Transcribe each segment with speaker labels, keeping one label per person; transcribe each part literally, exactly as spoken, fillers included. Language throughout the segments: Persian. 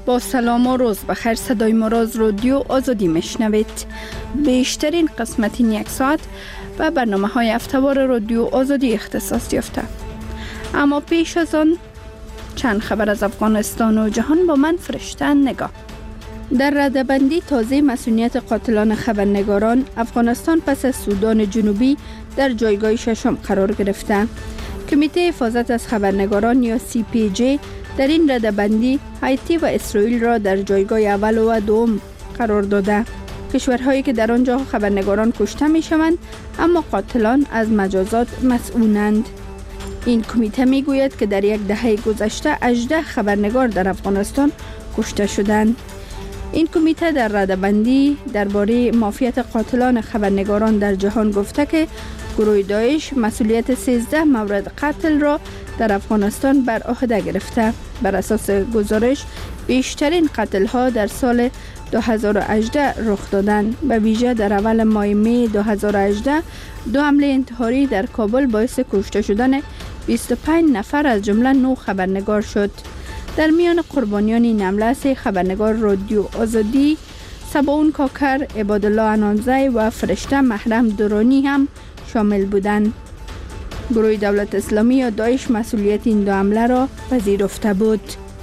Speaker 1: با سلام و روز بخیر، صدای ما را از رادیو آزادی میشنوید. بیشترین قسمت این یک ساعت و برنامه های هفته‌وار رادیو آزادی اختصاص یافته. اما پیش از آن چند خبر از افغانستان و جهان با من فرشته نگاه. در رده‌بندی تازه مسئولیت قاتلان خبرنگاران، افغانستان پس از سودان جنوبی در جایگاه ششم قرار گرفته. کمیته حفاظت از خبرنگاران یا سی پی جی در این رده‌بندی هایتی و اسرائیل را در جایگاه اول و دوم قرار داده. کشورهایی که در آنجا خبرنگاران کشته می شوند اما قاتلان از مجازات مسئولند. این کمیته می گوید که در یک دهه گذشته هجده خبرنگار در افغانستان کشته شدند. این کمیته در رده‌بندی درباره مافیت قاتلان خبرنگاران در جهان گفته که گروه داعش مسئولیت سیزده مورد قتل را در افغانستان بر عهده گرفته. بر اساس گزارش بیشترین قتل ها در سال دو هزار و هجده رخ دادند. به ویژه در اول ماه می دو هزار و هجده دو حمله انتحاری در کابل باعث کشته شدن بیست و پنج نفر از جمله نه خبرنگار شد. در میان قربانیان این حمله سه خبرنگار رادیو آزادی، سباون کاکر، عبادالله انانزی و فرشته محرم درانی هم شامل بودند. گروه دولت اسلامی یا داعش مسئولیت این دو حمله را پذیرفته بود.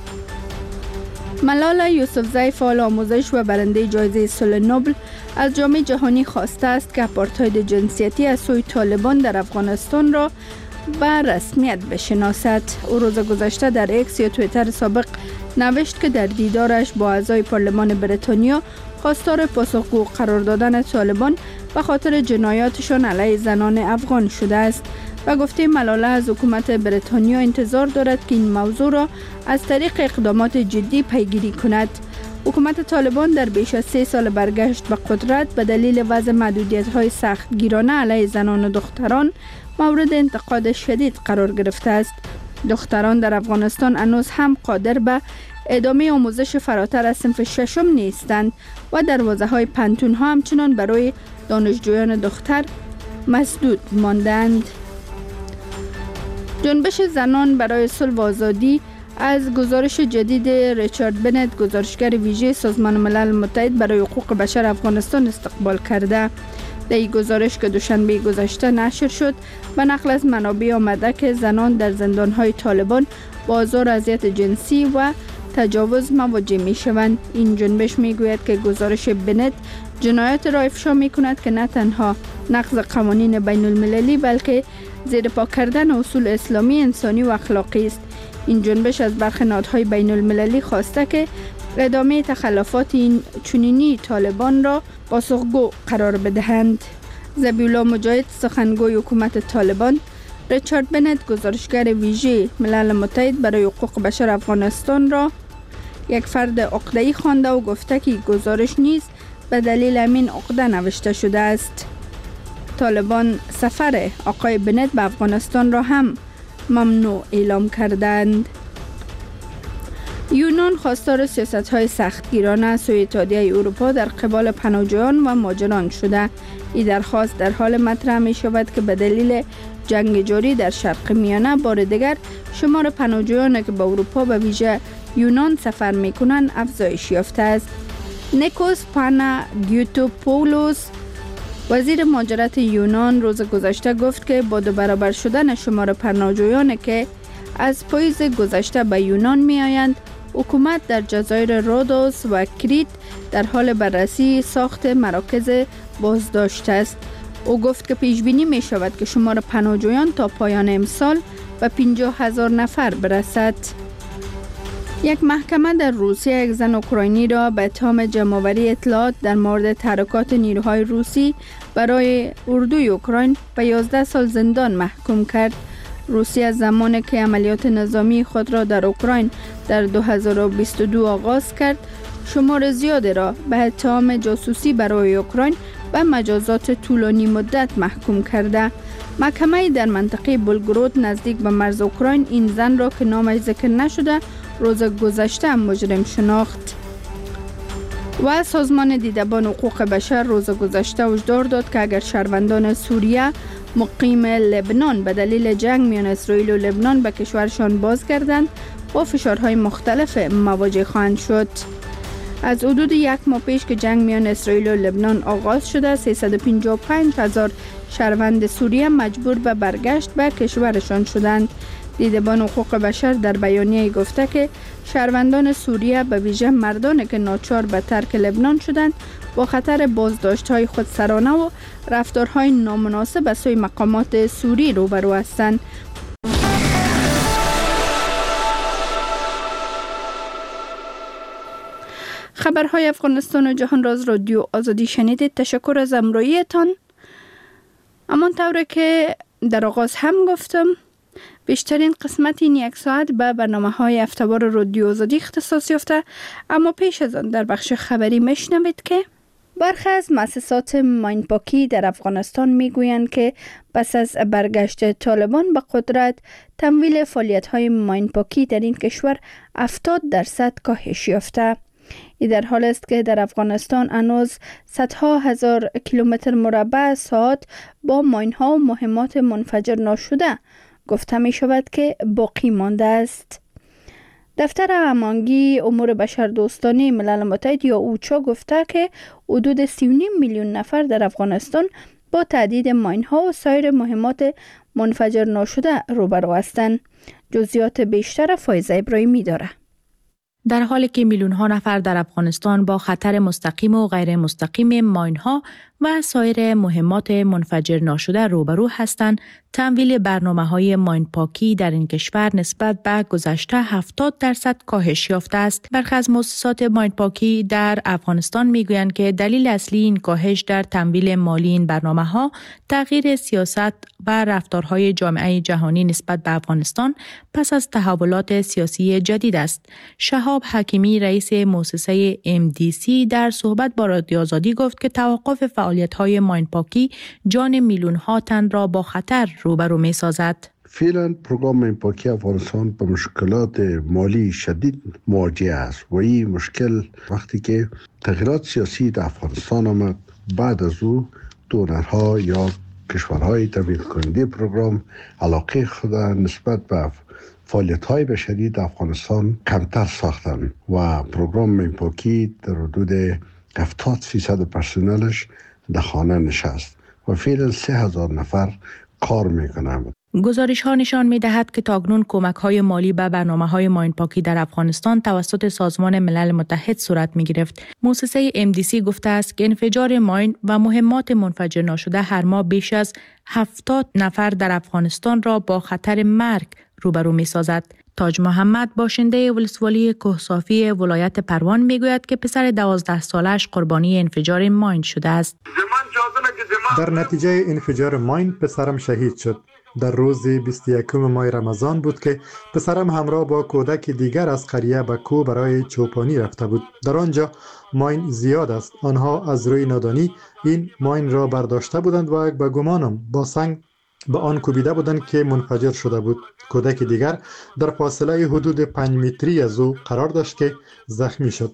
Speaker 1: ملاله یوسفزی، فعال آموزش و برنده جایزه صلح نوبل، از جامعه جهانی خواسته است که آپارتاید جنسیتی از سوی طالبان در افغانستان را به رسمیت بشناسد. او روز گذشته در اکس یا توییتر سابق نوشت که در دیدارش با اعضای پارلمان بریتانیا خواستار پاسخگو قرار دادن طالبان به خاطر جنایاتشان علیه زنان افغان شده است و گفته ملاله از حکومت بریتانیا انتظار دارد که این موضوع را از طریق اقدامات جدی پیگیری کند. حکومت طالبان در بیش از سه سال برگشت به قدرت به دلیل وضع محدودیت‌های سختگیرانه علیه زنان و دختران مورد انتقاد شدید قرار گرفته است. دختران در افغانستان هنوز هم قادر به ادامه آموزش فراتر از صنف ششم نیستند و دروازه‌های پانتون‌ها همچنان برای دانشجویان دختر مسدود ماندند. جنبش زنان برای صلح و آزادی از گزارش جدید ریچارد بنت، گزارشگر ویژه سازمان ملل متحد برای حقوق بشر افغانستان استقبال کرده. در این گزارش که دوشنبه گذشته نشر شد، به نقل از منابع آمده که زنان در زندان‌های طالبان با آزار و اذیت جنسی و تجاوز مواجه می‌شوند. این جنبش می‌گوید که گزارش بنت جنایات را افشا می‌کند که نه تنها نقض قوانین بین المللی بلکه زیر پا کردن اصول اسلامی، انسانی و اخلاقی است. این جنبش از برخی نهادهای بین المللی خواسته که ادامه تخلفات این چنینی طالبان را پاسخگو قرار بدهند. ذبیح الله مجاهد، سخنگوی حکومت طالبان، ریچارد بنت، گزارشگر ویژه ملل متحد برای حقوق بشر افغانستان را یک فرد عقده‌ای خوانده و گفته که گزارش نیز به دلیل همین عقده نوشته شده است. طالبان سفر آقای بنت به افغانستان را هم ممنوع اعلام کردند. یونان خواستار سیاست‌های سختگیرانه از سوی اتحادیه اروپا در قبال پناهجویان و مهاجران شده. این درخواست در حال مطرح می شود که به دلیل جنگ جاری در شرق میانه بار دیگر شمار پناهجویان که به اروپا به ویژه یونان سفر می کنند افزایش یافته است. نیکوس پاناگیوتوپولوس، وزیر مهاجرت یونان، روز گذشته گفت که با دو برابر شدن شمار پناهجویان که از پاییز گذشته به یونان می آیند، حکومت در جزایر رودوس و کریت در حال بررسی ساخت مراکز بازداشت است. او گفت که پیش بینی می شود که شمار پناهجویان تا پایان امسال به پنجاه هزار نفر برسد. یک محکمه در روسیه یک زن اوکراینی را به اتهام جمع‌آوری اطلاعات در مورد تحرکات نیروهای روسی برای اردوی اوکراین به یازده سال زندان محکوم کرد. روسیه از زمانی که عملیات نظامی خود را در اوکراین در دو هزار و بیست و دو آغاز کرد، شمار زیادی را به اتهام جاسوسی برای اوکراین به مجازات طولانی مدت محکوم کرده. محکمه در منطقه بلگرود نزدیک به مرز اوکراین این زن را که نامش ذکر نشده روز گذشته مجرم شناخت. و سازمان دیدبان حقوق بشر روز گذشته هشدار داد که اگر شهروندان سوریه مقیم لبنان به دلیل جنگ میان اسرائیل و لبنان به کشورشان بازگردند، با فشارهای مختلف مواجه خواهند شد. از حدود یک ماه پیش که جنگ میان اسرائیل و لبنان آغاز شده، سیصد و پنجاه و پنج هزار شهروند سوریه مجبور به برگشت به کشورشان شدند. دیدبان حقوق بشر در بیانیه گفته که شهروندان سوریه به ویژه مردانی که ناچار به ترک لبنان شدند با خطر بازداشت‌های خودسرانه و رفتارهای نامناسب از سوی مقامات سوری روبرو هستند. خبرهای افغانستان و جهان راز رادیو آزادی شنیدید. تشکر از همراهیتان. امان طوره که در آغاز هم گفتم، بیشترین قسمت این یک ساعت به برنامه‌های هفته‌وار رادیو آزادی اختصاص یافته، اما پیش از آن در بخش خبری میشنوید که برخی از مؤسسات ماینپاکی در افغانستان میگویند که پس از برگشت طالبان به قدرت، تمویل فعالیت‌های ماینپاکی در این کشور هفتاد درصد کاهش یافته. این در حال است که در افغانستان هنوز صدها هزار کیلومتر مربع ساعت با ماین‌ها و مهمات منفجر ناشده گفته می شود که باقی مانده است. دفتر هماهنگی امور بشردوستانه ملل متحد یا اوچا گفته که حدود سی و نیم میلیون نفر در افغانستان با تهدید ماین‌ها و سایر مهمات منفجر ناشده روبرو هستند. جزئیات بیشتر فایزه ابراهیمی داره.
Speaker 2: در حالی که میلیون ها نفر در افغانستان با خطر مستقیم و غیر مستقیم ماین‌ها و سایر مهمات منفجر ناشده روبرو هستند، تمویل برنامه‌های ماین پاکی در این کشور نسبت به گذشته هفتاد درصد کاهش یافته است. برخی از مؤسسات ماین پاکی در افغانستان میگویند که دلیل اصلی این کاهش در تمویل مالی این برنامه‌ها تغییر سیاست و رفتارهای جامعه جهانی نسبت به افغانستان پس از تحولات سیاسی جدید است. شهاب حکیمی رئیس مؤسسه ام دی سی در صحبت با رادیو آزادی گفت که توقف فعالیت‌های ماین پاکی جان میلیون‌ها تن را با خطر روبرو می‌سازد.
Speaker 3: فعلا پروگرام ماین پاکی افغانستان با مشکلات مالی شدید مواجه است و این مشکل وقتی که تغییرات سیاسی در افغانستان آمد، بعد از او دونرها یا کشورهای تمویل کننده پروگرام علاقه خود نسبت به فعالیت‌های بشری در افغانستان کمتر ساختند و پروگرام ماین پاکی در حدود هفتاد فیصد پرسنلش در خانه نشست و فعلا سه هزار نفر کار میکنند.
Speaker 2: گزارش ها نشان می دهد که تاکنون کمک های مالی به برنامه های ماین پاکی در افغانستان توسط سازمان ملل متحد صورت می گرفت. مؤسسه ام دی سی گفته است که انفجار ماین و مهمات منفجر ناشده هر ماه بیش از هفتاد نفر در افغانستان را با خطر مرگ روبرو می سازد. تاج محمد باشنده ولسوالی کوهسافی ولایت پروان میگوید که پسر دوازده سالش قربانی انفجار ماین شده است.
Speaker 4: در نتیجه انفجار ماین پسرم شهید شد. در روز بیست و یکم ماه رمضان بود که پسرم همراه با کودک دیگر از قریه به کوه برای چوپانی رفته بود. در آنجا ماین زیاد است. آنها از روی نادانی این ماین را برداشته بودند و به گمانم با سنگ به آن کوبیده بودند که منفجر شده بود. کودک دیگر در فاصله حدود پنج متری از او قرار داشت که زخمی شد.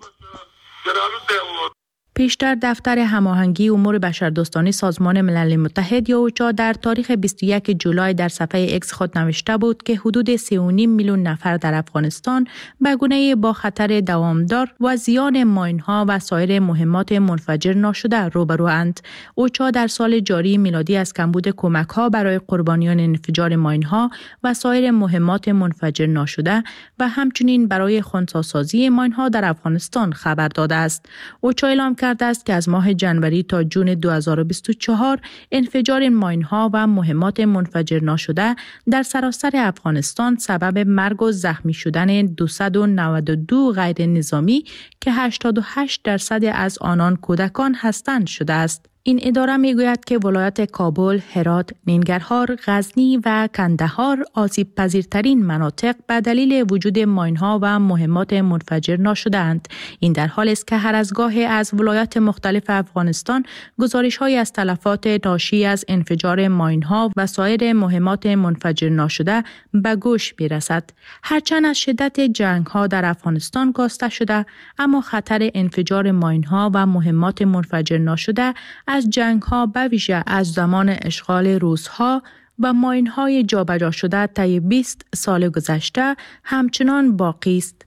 Speaker 2: پیشتر دفتر هماهنگی امور بشردوستانه سازمان ملل متحد یا اوچا در تاریخ بیست و یک جولای در صفحه اکس خود نوشته بود که حدود سه و نیم میلیون نفر در افغانستان به گونه با خطر دوامدار و زیان ماین‌ها و سایر مهمات منفجر ناشده روبروند. اوچا در سال جاری میلادی از کمبود کمک‌ها برای قربانیان انفجار ماین‌ها و سایر مهمات منفجر ناشده و همچنین برای خنثی‌سازی ماین‌ها در افغانستان خبر داده است. اوچا اعلام کرده است که از ماه جنوری تا جون دو هزار و بیست و چهار انفجار ماین‌ها و مهمات منفجر ناشده در سراسر افغانستان سبب مرگ و زخمی شدن دویست و نود و دو غیر نظامی که هشتاد و هشت درصد از آنان کودکان هستند شده است. این اداره میگوید که ولایت کابل، هرات، ننگرهار، غزنی و کندهار آسیب پذیرترین مناطق به دلیل وجود ماین‌ها و مهمات منفجر ناشده‌اند. این در حالی است که هر از گاهی از ولایات مختلف افغانستان گزارش‌های از تلفات ناشی از انفجار ماین‌ها و سایر مهمات منفجر ناشده به گوش می‌رسد. هرچند از شدت جنگ‌ها در افغانستان کاسته شده، اما خطر انفجار ماین‌ها و مهمات منفجر ناشده از جنگ‌ها به ویژه از زمان اشغال روس‌ها و ماین‌های جابجا شده طی بیست سال گذشته همچنان باقی است.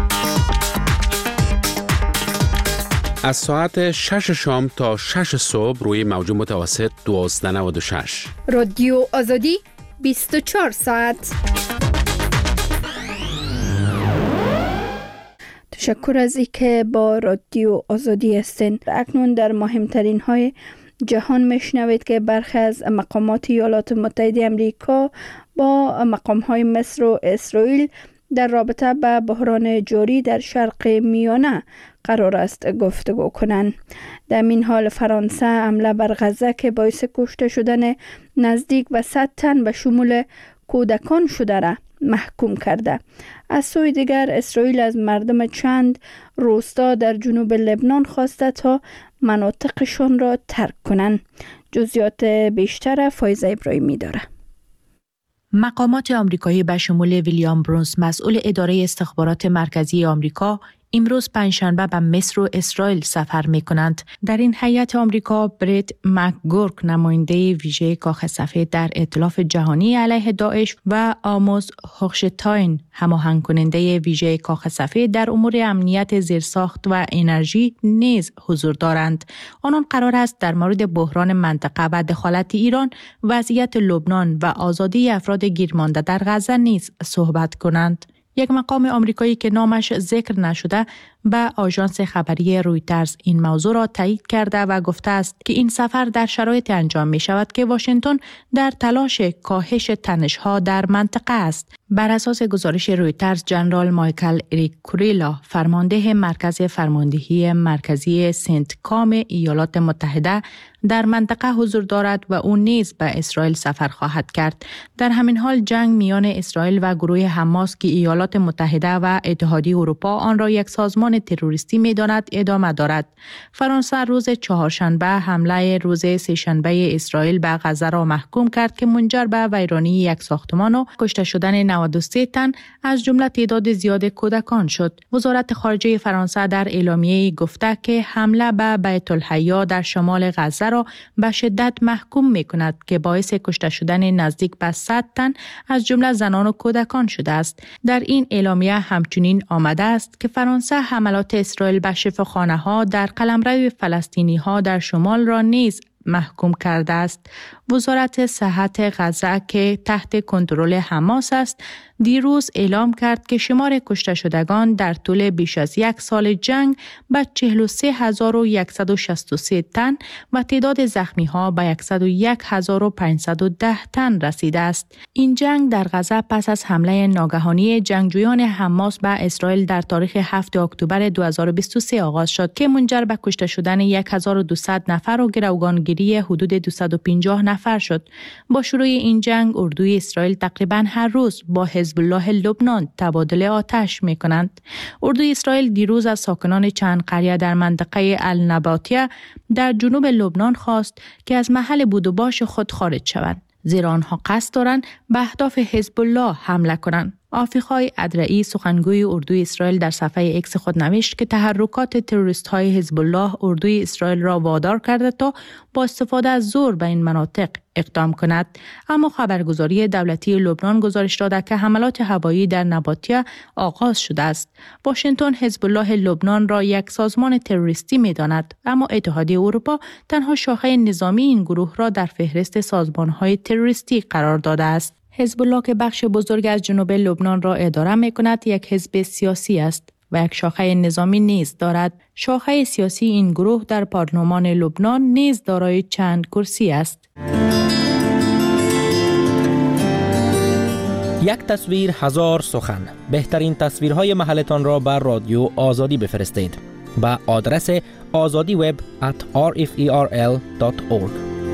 Speaker 5: از ساعت شش شام تا شش صبح روی موج متوسط دوازده نود و شش.
Speaker 1: رادیو آزادی بیست و چهار ساعت. تشکر از اینکه با رادیو آزادی هستین. اکنون در مهمترین های جهان میشنوید که برخی از مقامات ایالات متحده آمریکا با مقام های مصر و اسرائیل در رابطه با بحران جاری در شرق میانه قرار است گفتگو کنند. در این حال فرانسه حمله بر غزه که باعث کشته شدن نزدیک به صد تن به شمول کودکان شده را محکوم کرده. از سوی دیگر اسرائیل از مردم چند روستا در جنوب لبنان خواسته تا مناطقشان را ترک کنند. جزئیات بیشتر فایزه ابراهیمی داره.
Speaker 2: مقامات آمریکایی به شمول ویلیام برونز مسئول اداره استخبارات مرکزی آمریکا امروز پنجشنبه به مصر و اسرائیل سفر می کنند. در این هیئت آمریکا برت مکگورک نماینده ویژه کاخ سفید در ائتلاف جهانی علیه داعش و آموز هوخشتاین هماهنگ کننده ویژه کاخ سفید در امور امنیت زیرساخت و انرژی نیز حضور دارند. آنان قرار است در مورد بحران منطقه و دخالت ایران، وضعیت لبنان و آزادی افراد گیرمانده در غزه نیز صحبت کنند. یک مقام آمریکایی که نامش ذکر نشده به آژانس خبری رویترز این موضوع را تایید کرده و گفته است که این سفر در شرایط انجام می شود که واشنگتن در تلاش کاهش تنش‌ها در منطقه است. بر اساس گزارش رویترز، جنرال مایکل اریک کوریلا، فرمانده مرکز فرماندهی مرکزی سنت کام ایالات متحده، در منطقه حضور دارد و او نیز به اسرائیل سفر خواهد کرد. در همین حال جنگ میان اسرائیل و گروه حماس که ایالات متحده و اتحادیه اروپا آن را یک سازمان تروریستی می‌داند ادامه دارد. فرانسه روز چهارشنبه حمله روز سه‌شنبه اسرائیل به غزه را محکوم کرد که منجر به ویرانی یک ساختمان و کشته شدن نود و سه تن از جمله تعداد زیاد کودکان شد. وزارت خارجه فرانسه در اعلامیه‌ای گفته که حمله به بیت الحیا در شمال غزه را به شدت محکوم می‌کند که باعث کشته شدن نزدیک به صد تن از جمله زنان و کودکان شده است. در این اعلامیه همچنین آمده است که فرانسه حملات اسرائیل به شفاخانه‌ها در قلمرو فلسطینی‌ها در شمال را نیز محکوم کرده است. وزارت صحت غزه که تحت کنترل حماس است دیروز اعلام کرد که شمار کشته شدگان در طول بیش از یک سال جنگ به چهل و سه هزار و صد و شصت و سه تن و تعداد زخمی ها به صد و یک هزار و پانصد و ده تن رسیده است. این جنگ در غزه پس از حمله ناگهانی جنگجویان حماس به اسرائیل در تاریخ هفتم اکتبر دو هزار و بیست و سه آغاز شد که منجر به کشته شدن هزار و دویست نفر و گروگانگیری حدود دویست و پنجاه نفر شد. با شروع این جنگ اردوی اسرائیل تقریباً هر روز با حزب الله لبنان تبادل آتش می کنند. اردوی اسرائیل دیروز از ساکنان چند قریه در منطقه النباتیه در جنوب لبنان خواست که از محل بود و باش خود خارج شوند، زیرا آنها قصد دارند به اهداف حزب الله حمله کنند. آفیقای ادرعی سخنگوی اردوی اسرائیل در صفحه اکس خود نوشت که تحرکات تروریست های حزب الله اردوی اسرائیل را وادار کرده تا با استفاده از زور به این مناطق اقدام کند. اما خبرگزاری دولتی لبنان گزارش داده که حملات هوایی در نباتیه آغاز شده است. واشنگتن حزب الله لبنان را یک سازمان تروریستی می‌داند، اما اتحادیه اروپا تنها شاخه نظامی این گروه را در فهرست سازمان‌های تروریستی قرار داده است. حزب الله که بخش بزرگ از جنوب لبنان را اداره می‌کند یک حزب سیاسی است و یک شاخه نظامی نیز دارد. شاخه سیاسی این گروه در پارلمان لبنان نیز دارای چند کرسی است.
Speaker 6: یک تصویر هزار سخن. بهترین تصویرهای محلتان را بر رادیو آزادی بفرستید به آدرس آزادی وب ات آر اف ای آر ال دات اورگ.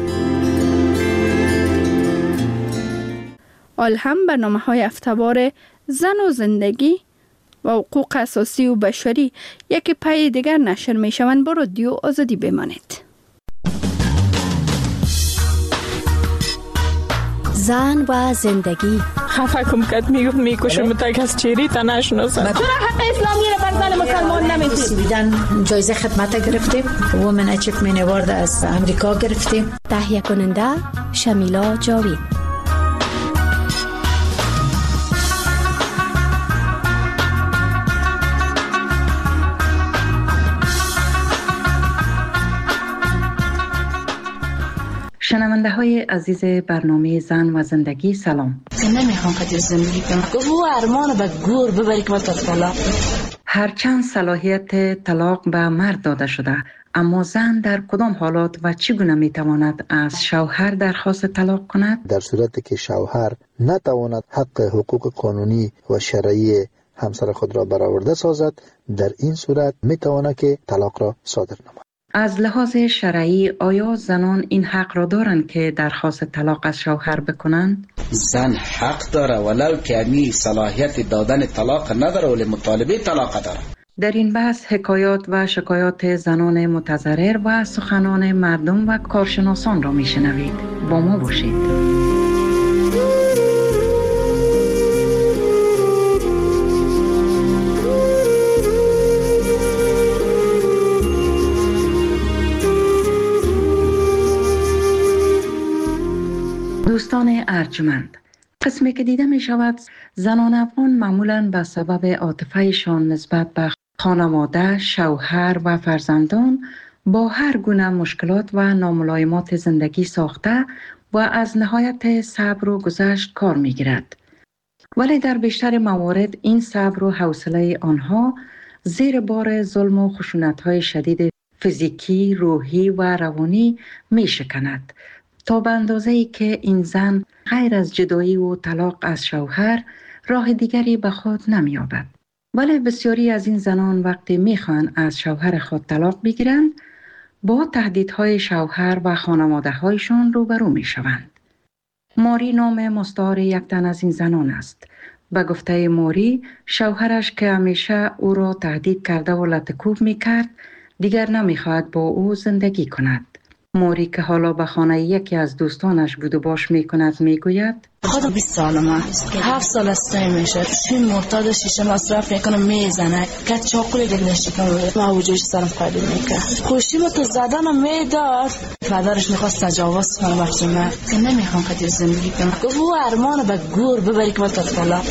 Speaker 1: آلهم برنامه‌های هفته‌وار زن و زندگی و حقوق اساسی و بشری یکی پای دیگر نشر می‌شوند. با رادیو آزادی بمانید.
Speaker 7: زن و زندگی.
Speaker 8: خفه کم کد میگفت میکشم تا کس چیری تا نشناسم. چرا حق اسلامی رو بر زن مسلمان نمیدید؟
Speaker 7: سویدن جایزه خدمت گرفتیم. وومن اچیومنت اوارد از امریکا گرفتیم. تهیه کننده شمیلا جاوید.
Speaker 9: شنونده های عزیز برنامه زن و زندگی سلام.
Speaker 7: نمیخوام که زندگی کنم. گفت او ارمان به گور ببری که طلاق.
Speaker 9: هرچند صلاحیت طلاق به مرد داده شده، اما زن در کدام حالات و چگونه میتواند از شوهر درخواست طلاق کند؟
Speaker 10: در صورتی که شوهر نتواند حق حقوق قانونی و شرعی همسر خود را برآورده سازد، در این صورت میتواند که طلاق را صادر نماید.
Speaker 9: از لحاظ شرعی آیا زنان این حق را دارند که درخواست طلاق از شوهر بکنند؟
Speaker 11: زن حق داره ولو که امی صلاحیت دادن طلاق نداره ولی مطالبه طلاق داره.
Speaker 9: در این بحث حکایات و شکایات زنان متضرر و سخنان مردم و کارشناسان را میشنوید. با ما باشید. دوستان ارجمند، قسمی که دیده می شود زنان افغان معمولاً به سبب عاطفه‌شان نسبت به خانواده، شوهر و فرزندان با هر گونه مشکلات و ناملایمات زندگی ساخته و از نهایت صبر و گذشت کار می گیرد. ولی در بیشتر موارد این صبر و حوصله آنها زیر بار ظلم و خشونت‌های شدید فیزیکی، روحی و روانی می شکند تا به اندازه‌ای که این زن غیر از جدایی و طلاق از شوهر راه دیگری به خود نمی‌یابد. ولی بسیاری از این زنان وقتی می‌خواهند از شوهر خود طلاق بگیرند، با تهدیدهای شوهر و خانواده‌هایشان روبرو می‌شوند. ماری نام مستعار یک تن از این زنان است. به گفته ماری، شوهرش که همیشه او را تهدید کرده و لطکوب می‌کرد، دیگر نمی‌خواهد با او زندگی کند. موری که حالا به خانه یکی از دوستانش بود و باش میکند میگوید
Speaker 7: خودم بیست سالم است، هفت سال است میشه شیم مرتاد شیشه مصرف میکنم میزنه که چاقوی دلش کنم و وجودش سرم قابل میکنه خوشی تو زدنم میدار. پدرش میخواست تجاوز کنه بخشی من که نمیخوام که زندگی کنم. گفت او ارمان به گور ببری که طلاق.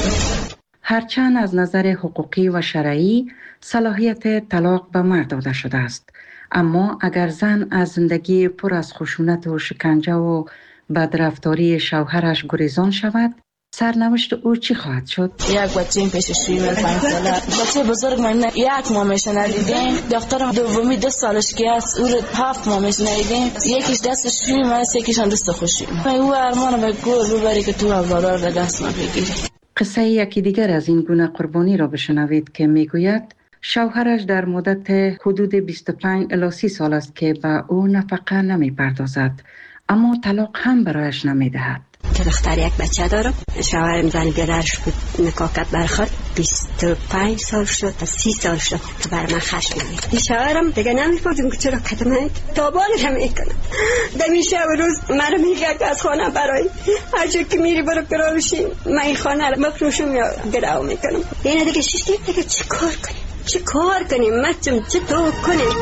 Speaker 9: هرچند از نظر حقوقی و شرعی صلاحیت طلاق به مرد داده شده است، اما اگر زن از زندگی پر از خشونت و شکنجه و بدرفتاری شوهرش گریزان شود، سرنوشت او چی خواهد شد؟
Speaker 7: یک بچه پیش شویم پنج ساله، بچه بزرگ من یک ماه میشه ندیدیم، دخترم دومی دو سالش که است او رو هفت ماه میشه ندیدیم، یکیش دست شویم است یکیش هم دست خوشیم. او ارمان به گور ببری که تو اولادار به دست ما بگیری.
Speaker 9: قصه یکی دیگر از این گونه قربانی را بشنوید که میگوید شوهرش در مدت حدود بیست و پنج الی سی سال است که به او نفقه نمی پردازد، اما طلاق هم برایش نمی دهد.
Speaker 12: که دختر یک بچه دارم، شوهرم زن گدرش بود نکاح کرد برخورد بیست و پنج سال شد تا سی سال شد که بر من خشم نمید. این شوهرم دیگه نمی‌فهمم که چرا کتمه تابانش هم میکنم. دمیشه و روز مرا میگه که از خانه برای هر جا که میری برو گراوشی من این خانه رو مفروشم یا گراو میکنم. اینه دیگه شش دیگه چی کار کنیم؟ چه کار کنیم؟ مچم چه تو کنیم؟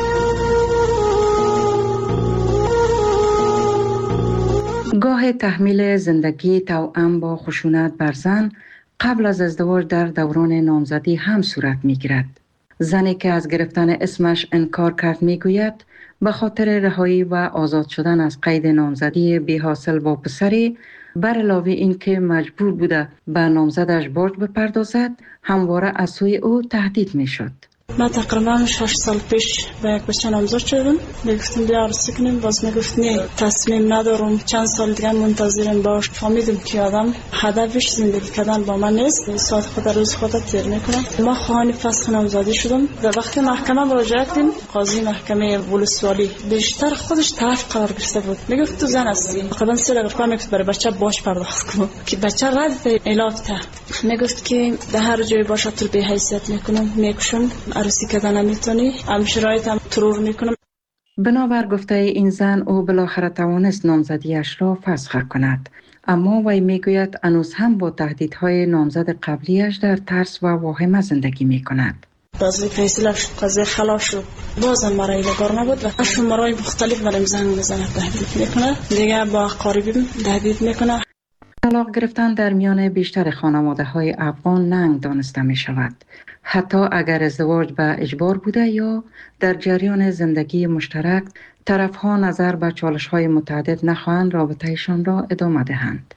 Speaker 9: گاه تحمیل زندگی توأم با خشونت بر زن قبل از ازدواج در دوران نامزدی هم صورت می گیرد. زنی که از گرفتن اسمش انکار کرد می گوید به خاطر رهایی و آزاد شدن از قید نامزدی بی حاصل با پسری، بر علاوه این که مجبور بوده به نامزدش برج بپردازد، همواره از سوی او تهدید می شد.
Speaker 8: من تقریبا شش سال پیش به یک بچه نامزد شدم. میگفتم بیا عروسی کنیم، باز میگفت نه تصمیم ندارم، چند سال دیگه منتظرم باش. فهمیدم که آدم هدفش زندگی کردن با من نیست، ساعت خود روز خود تیر میکنه. ما خواهان فسخ نامزدی شدم و وقتی محکمه مراجعه کردیم، قاضی محکمه ولسوالی بیشتر خودش طرف قرار گرفته بود. میگفت تو زن هستی، تقریبا سه دقیقه میگفت برای بچه باش پرداخت کن که بچه رد علاج ته. میگفت که در هر جای باشه تو به حیثیت میکنم، میکشم، عروسی کردن نمیتونی، هم شرایط هم ترور میکنم.
Speaker 9: بنابر گفته این زن او بالاخره توانست نامزدیش را فسخ کند، اما وی میگوید هنوز هم با تهدیدهای نامزد قبلیش در ترس و واهمه زندگی میکند.
Speaker 8: بازی فیصله شد، قضیه خلاص شد، بازم مرا ایلگار نبود و شمارهای مختلف برای زن میزنه، تهدید میکنه، دیگه با اقاربیم تهدید میکنه.
Speaker 9: طلاق گرفتن در میان بیشتر خانواده های افغان ننگ دانسته می شود. حتی اگر ازدواج به اجبار بوده یا در جریان زندگی مشترک طرفها نظر به چالش‌های متعدد نخواهند رابطه‌شان را ادامه دهند.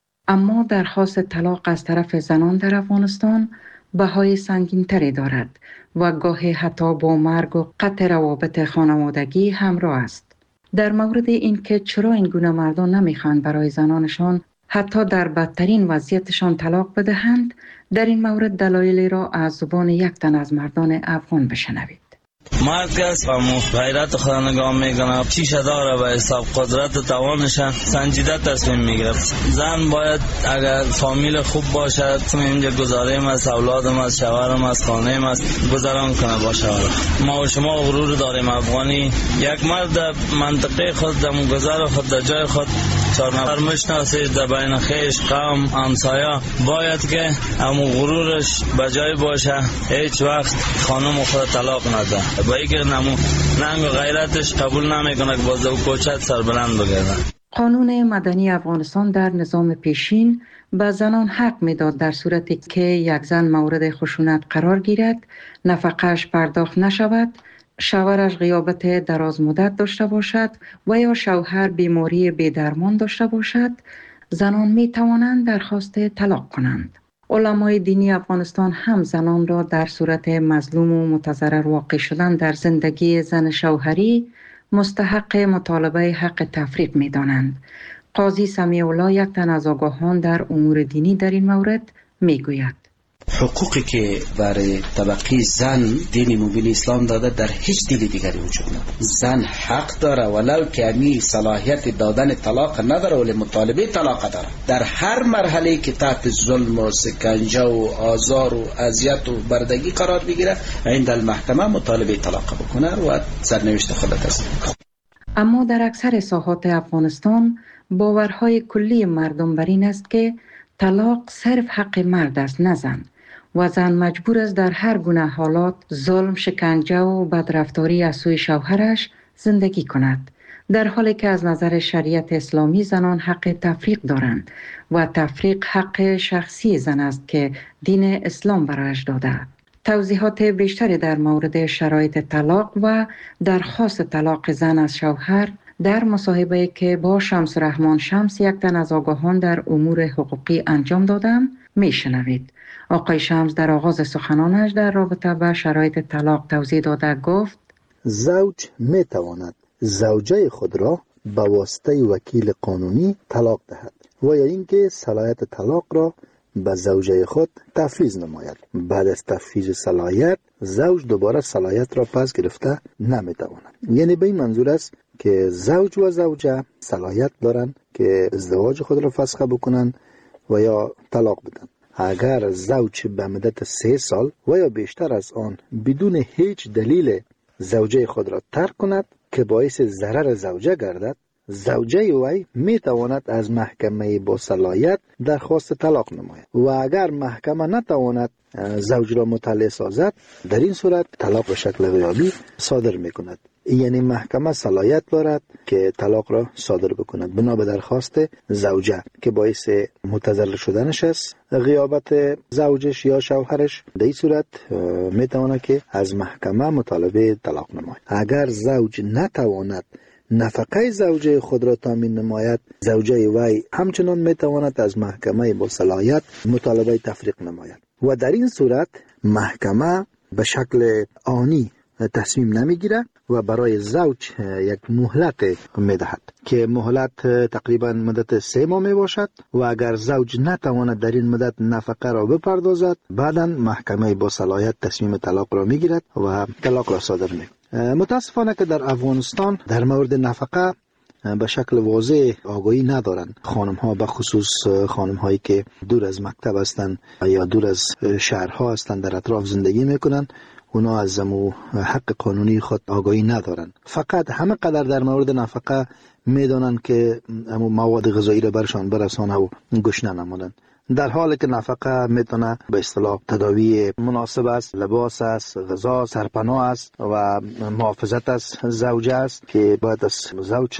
Speaker 9: اما درخواست طلاق از طرف زنان در افغانستان بهای سنگین‌تری دارد و گاهی حتی با مرگ و قطع روابط خانوادگی همراه است. در مورد اینکه چرا این گونه مردان نمیخواهند برای زنانشان حتی در بدترین وضعیتشان طلاق بدهند، در این مورد دلایلی را از زبان یک تن از مردان افغان بشنوید.
Speaker 13: مرد کس و غیرت خود نگاه میکنه، چیشه داره به حساب قدرت و توانش سنجیده تصمیم میگیره. زن باید اگر فامیل خوب باشه، اینجا گزاریم از اولادم از شوهرم از خانه‌ام از گذران کنه با شوهر. ما و شما غرور داریم افغانی، یک مرد منطقه خود دم گذر خود در جای خود چهار نفر میشناسه در بین خیش قوم همسایه، باید که همون غرورش به جای باشه، هیچ وقت خانم خود طلاق نده. با اینکه نمو ننگ و غیرتش قبول نمیکنه که باز او کوچت سربلند بگرده.
Speaker 9: قانون مدنی افغانستان در نظام پیشین به زنان حق میداد در صورتی که یک زن مورد خشونت قرار گیرد، نفقه‌اش پرداخت نشود، شوهرش غیابت دراز مدت داشته باشد و یا شوهر بیماری بی‌درمان داشته باشد، زنان می توانند درخواست طلاق کنند. علمای دینی افغانستان هم زنان را در صورت مظلوم و متضرر واقع شدن در زندگی زن شوهری مستحق مطالبه حق تفریق می دانند. قاضی سمیع الله یک تن از آگاهان در امور دینی در این مورد می گوید:
Speaker 11: حقوقی که برای طبقه زن دین مبین اسلام داده در هیچ دین دیگری وجود نداره. زن حق داره ولو که امی صلاحیت دادن طلاق نداره ولی مطالبه طلاق داره. در هر مرحله که تحت ظلم و سکنجه و آزار و اذیت و بردگی قرار بگیره، عند المحکمه مطالبه طلاق بکنه و سرنوشت خود تسلیم کنه.
Speaker 9: اما در اکثر ساحات افغانستان باورهای کلی مردم بر این است که طلاق صرف حق مرد است، نه زن، و زن مجبور است در هر گونه حالات ظلم، شکنجه و بدرفتاری از سوی شوهرش زندگی کند، در حالی که از نظر شریعت اسلامی زنان حق تفریق دارند و تفریق حق شخصی زن است که دین اسلام برایش داده. توضیحات بیشتری در مورد شرایط طلاق و درخواست طلاق زن از شوهر در مصاحبه‌ای که با شمس رحمان شمس یک تن از آگاهان در امور حقوقی انجام دادم میشنوید. آقای شمس در آغاز سخنانش در رابطه با شرایط طلاق توضیح داده گفت:
Speaker 10: زوج می تواند زوجه خود را به واسطه وکیل قانونی طلاق دهد و یا اینکه صلاحیت طلاق را به زوجه خود تفویض نماید. بعد از تفویض صلاحیت زوج دوباره صلاحیت را پس گرفته نمی تواند. یعنی به این منظور است که زوج و زوجه صلاحیت دارند که ازدواج خود را فسخ بکنند و یا طلاق بدن. اگر زوج به مدت سه سال و یا بیشتر از آن بدون هیچ دلیل زوجه خود را ترک کند که باعث ضرر زوجه گردد، زوجه وی می تواند از محکمه با صلاحیت درخواست طلاق نماید و اگر محکمه نتواند زوج را مطلع سازد، در این صورت طلاق به شکل غیابی صادر می کند. یعنی محکمه صلاحیت دارد که طلاق را صادر بکند بنا به درخواست زوجه که باعث متضرر شدنش است، غیابت زوجش یا شوهرش. در این صورت می تواند که از محکمه مطالبه طلاق نماید. اگر زوج نتواند نفقه زوجه خود را تامین نماید، زوجه وی همچنان می تواند از محکمه با صلاحیت مطالبه تفریق نماید و در این صورت محکمه به شکل آنی تصمیم نمیگیره و برای زوج یک مهلت میدهد که مهلت تقریبا مدت سه ماه می باشد و اگر زوج نتواند در این مدت نفقه را بپردازد، بعدا محکمه با صلاحیت تصمیم طلاق را میگیرد و طلاق را صادر میکند. متاسفانه که در افغانستان در مورد نفقه به شکل واضح آگاهی ندارند. خانم ها به خصوص خانم هایی که دور از مکتب هستند یا دور از شهرها هستند، در اطراف زندگی میکنند، اونا از امو حق قانونی خود آگاهی ندارند. فقط همه قدر در مورد نفقه میدانند که امو مواد غذایی را برشان برسانه و گشنه نمانند، در حالی که نفقه میتونه به اصطلاح تداوی مناسب است، لباس است، غذا، سرپناه است و محافظت از زوجه است که باید از زوج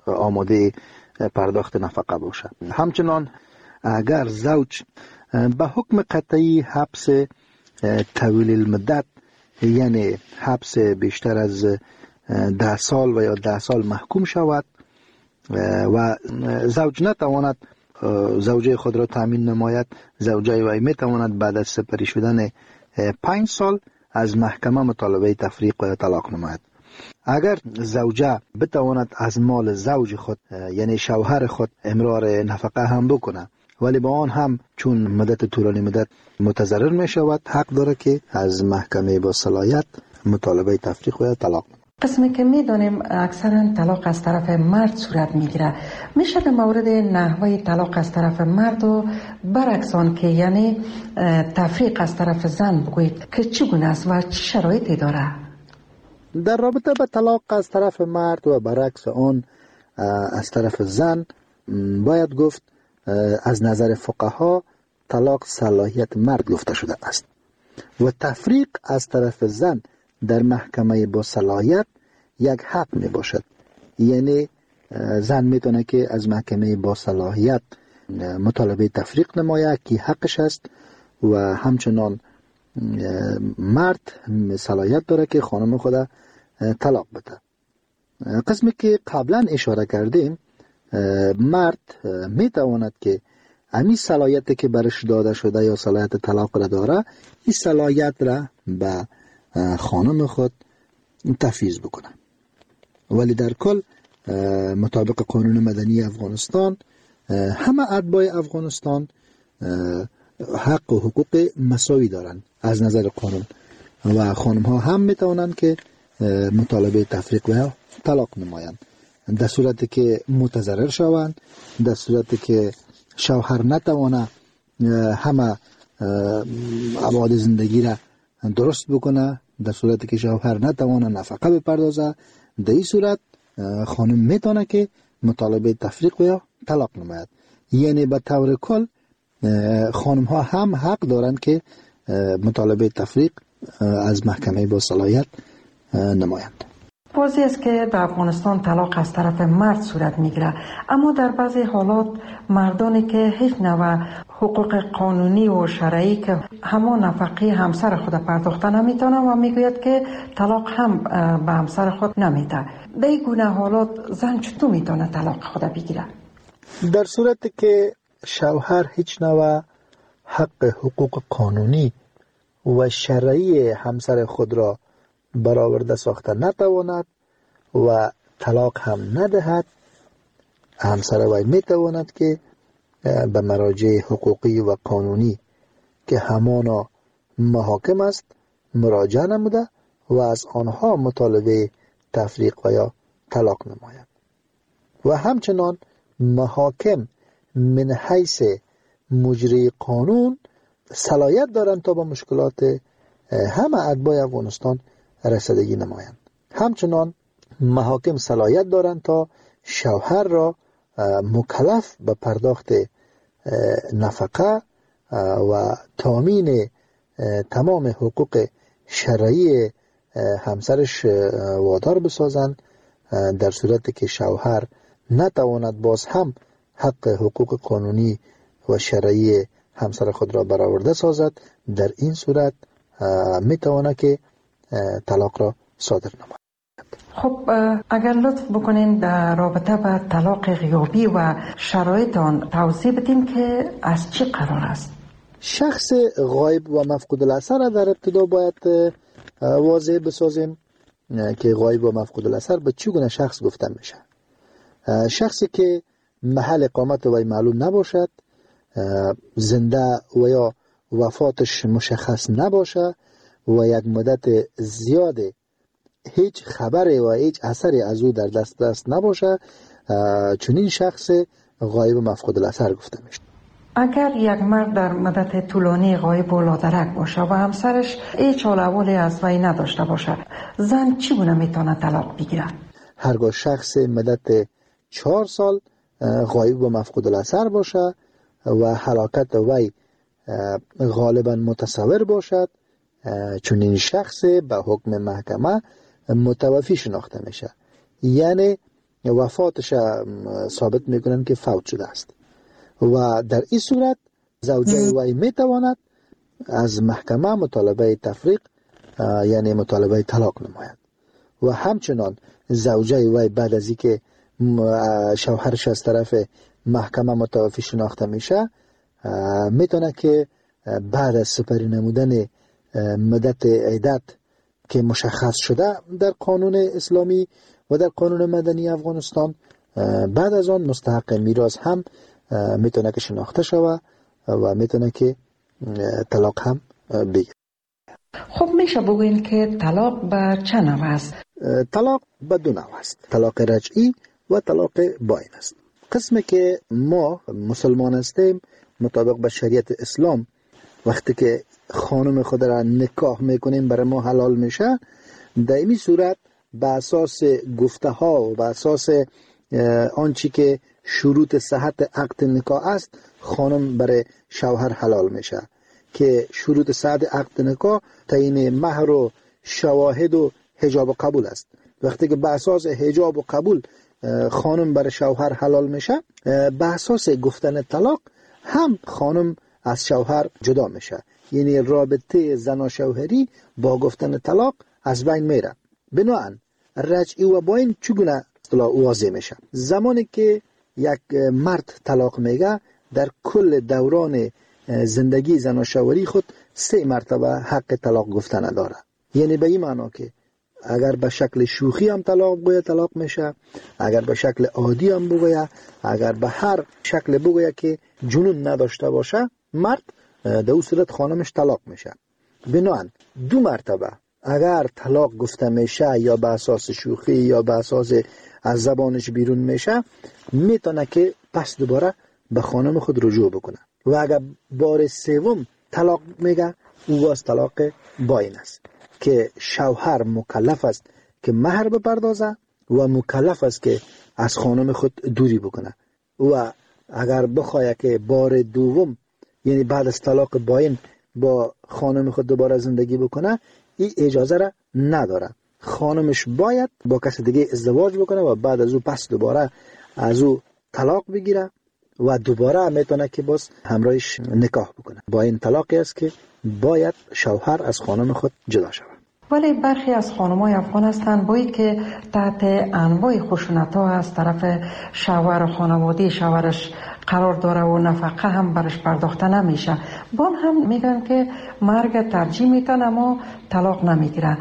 Speaker 10: آماده پرداخت نفقه باشد. همچنان اگر زوج به حکم قطعی حبس طویل المدت، یعنی حبس بیشتر از ده سال و یا ده سال محکوم شود و زوج نتواند زوجه خود را تامین نماید، زوجه وی میتواند بعد از سپری شدن پنج سال از محکمه مطالبه تفریق و طلاق نماید. اگر زوجه بتواند از مال زوج خود یعنی شوهر خود امرار نفقه هم بکنه ولی با آن هم چون مدت طولانی مدت متضرر می شود، حق داره که از محکمه با صلاحیت مطالبه تفریق و طلاق نماید.
Speaker 9: قسمی که میدونیم اکثرا طلاق از طرف مرد صورت میگیره، میشه در مورد نحوه طلاق از طرف مرد و برعکسان که یعنی تفریق از طرف زن بگویید که چگونه است و چه شرایطی داره؟
Speaker 10: در رابطه با طلاق از طرف مرد و برعکس آن از طرف زن باید گفت از نظر فقها طلاق صلاحیت مرد گفته شده است و تفریق از طرف زن در محکمه با صلاحیت یک حق می باشد. یعنی زن میتونه که از محکمه با صلاحیت مطالبه تفریق نماید که حقش است و همچنان مرد صلاحیت داره که خانم خود طلاق بده. قسمی که قبلا اشاره کردیم مرد میتواند که امی صلاحیت که برش داده شده یا صلاحیت طلاق را داره این صلاحیت را به خانم خود تفویض بکنه، ولی در کل مطابق قانون مدنی افغانستان همه اتباع افغانستان حق و حقوق مساوی دارند از نظر قانون و خانم ها هم میتوانند که مطالبه تفریق و طلاق نمایند در صورتی که متضرر شوند، در صورتی که شوهر نتوانه همه ابعاد زندگی را درست بکنه، در صورتی که شوهر نتوانه نفقه بپردازه، در این صورت خانم میتونه که مطالبه تفریق و طلاق نماید. یعنی به طور کل خانم ها هم حق دارند که مطالبه تفریق از محکمه با صلاحیت نمایند.
Speaker 9: واضح است که در افغانستان طلاق از طرف مرد صورت میگیره، اما در بعضی حالات مردانی که هیچ نوع حقوق قانونی و شرعی که همان نفقه همسر خود پرداخته نمیتونه و میگوید که طلاق هم به همسر خود نمیده. در این گونه حالات زن چطور میتونه طلاق خود بگیره؟
Speaker 10: در صورتی که شوهر هیچ نوع حق حقوق قانونی و شرعی همسر خود را برآورده ساخته نتواند و طلاق هم ندهد، همسر وی میتواند که به مراجع حقوقی و قانونی که همانا محاکم است مراجعه نموده و از آنها مطالبه تفریق و یا طلاق نماید. و همچنان محاکم من حیث مجری قانون صلاحیت دارند تا با مشکلات همه اتباع افغانستان رسیدگی نمایند. همچنان محاکم صلاحیت دارند تا شوهر را مکلف به پرداخت نفقه و تامین تمام حقوق شرعی همسرش وادار بسازند در صورتی که شوهر نتواند باز هم حق حقوق قانونی و شرعی همسر خود را برآورده سازد. در این صورت میتواند که طلاق را صادر نماید.
Speaker 9: خب اگر لطف بکنین در رابطه با طلاق غیابی و شرایط آن توضیح بدین که از چی قرار است؟
Speaker 10: شخص غایب و مفقود الاثر در ابتدا باید واضح بسازیم که غایب و مفقود الاثر به چگونه شخص گفته میشه. شخصی که محل اقامت وی معلوم نباشد، زنده و یا وفاتش مشخص نباشه و یک مدت زیاد هیچ خبری و هیچ اثری از او در دست دست نباشه، چنین شخص غایب و مفقود الاثر گفته میشه.
Speaker 9: اگر یک مرد در مدت طولانی غایب و لادرک باشه و همسرش هیچ حال احوالی از وی نداشته باشه، زن چگونه میتونه طلاق بگیره؟
Speaker 10: هرگاه شخص مدت چهار سال غایب و مفقود الاثر باشه و هلاکت وی غالبا متصور باشد، چون این شخص به حکم محکمه متوفی شناخته میشه، یعنی وفاتش ثابت میکنن که فوت شده است و در این صورت زوجه وی میتواند از محکمه مطالبه تفریق یعنی مطالبه طلاق نماید و همچنان زوجه وی بعد از اینکه شوهرش از طرف محکمه متوفی شناخته میشه میتونه که بعد از سپری نمودن مدت عدت که مشخص شده در قانون اسلامی و در قانون مدنی افغانستان، بعد از آن مستحق میراث هم میتونه که شناخته شوه و میتونه که طلاق هم بگیره.
Speaker 9: خب میشه بگوین که طلاق به چه نوع است؟
Speaker 10: طلاق به دو نوع است، طلاق رجعی و طلاق باین است. قسمی که ما مسلمان هستیم مطابق به شریعت اسلام وقتی که خانم خود را نکاح میکنیم برای ما حلال میشه، در این صورت به اساس گفته ها و به اساس آنچه که شروط صحت عقد نکاح است خانم برای شوهر حلال میشه که شروط صحت عقد نکاح تعیین مهر و شواهد و حجاب و قبول است. وقتی که به اساس حجاب و قبول خانم برای شوهر حلال میشه، به اساس گفتن طلاق هم خانم از شوهر جدا میشه، یعنی رابطه زن و شوهری با گفتن طلاق از بین میره. بنابراین رجعی و باین چگونه اصطلاح واضح میشه؟ زمانی که یک مرد طلاق میگه در کل دوران زندگی زن و شوهری خود سه مرتبه حق طلاق گفتن داره. یعنی به این معنا که اگر به شکل شوخی هم طلاق بگوید طلاق میشه، اگر به شکل عادی هم بگوید، اگر به هر شکل بگوید که جنون نداشته باشه مرد، در اون صورت خانمش طلاق میشه. بنابراین دو مرتبه اگر طلاق گفته میشه یا به اساس شوخی یا به اساس از زبانش بیرون میشه، میتونه که پس دوباره به خانم خود رجوع بکنه. و اگر بار سوم طلاق میگه او واس طلاق باین است که شوهر مکلف است که مهر بپردازه و مکلف است که از خانم خود دوری بکنه. و اگر بخواد که بار دوم یعنی بعد از طلاق باین با خانم خود دوباره زندگی بکنه، این اجازه را نداره. خانمش باید با کسی دیگه ازدواج بکنه و بعد از او پس دوباره از او طلاق بگیره و دوباره میتونه که باز همراهش نکاح بکنه. با این طلاقی است که باید شوهر از خانم خود جدا شود.
Speaker 9: ولی برخی از خانم‌های افغان هستند بایی که تحت انواع خشونت‌ها از طرف شوهر و خانواده شوهرش قرار داره و نفقه هم برش پرداخته نمیشه، با هم میگن که مرگ ترجیح میتن اما طلاق نمیگیره.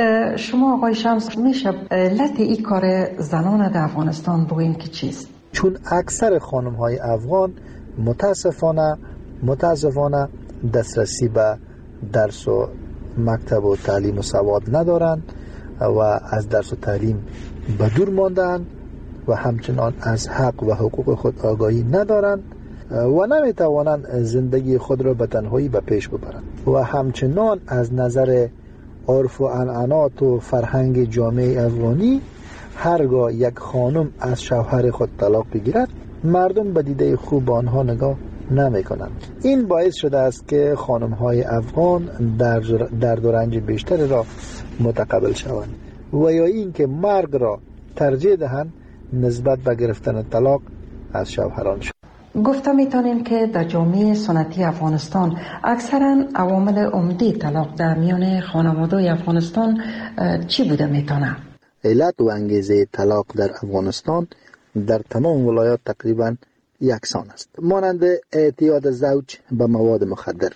Speaker 9: شما آقای شمس میشه علت این کار زنان در افغانستان بگوین که چیست؟
Speaker 10: چون اکثر خانم‌های افغان متاسفانه متاسفانه دسترسی به درس و مکتب و تعلیم و سواد ندارند و از درس و تعلیم به دور ماندند و همچنان از حق و حقوق خود آگاهی ندارند و نمیتوانند زندگی خود را به تنهایی به پیش ببرند و همچنان از نظر عرف و عنعنات و فرهنگ جامعه افغانی هرگاه یک خانم از شوهر خود طلاق بگیرد مردم به دیده خوب آنها نگاه نمی کنند. این باعث شده است که خانم های افغان در درد و رنج بیشتری را متقبل شوند و یا این که مرگ را ترجیح دهند نسبت به گرفتن طلاق از شوهران شد.
Speaker 9: گفته میتونیم که در جامعه سنتی افغانستان اکثرا عوامل عمده طلاق در میان خانواده افغانستان چی بوده میتونه؟
Speaker 10: علت و انگیزه طلاق در افغانستان در تمام ولایات تقریبا یکسان است، مانند اعتیاد زوج به مواد مخدر.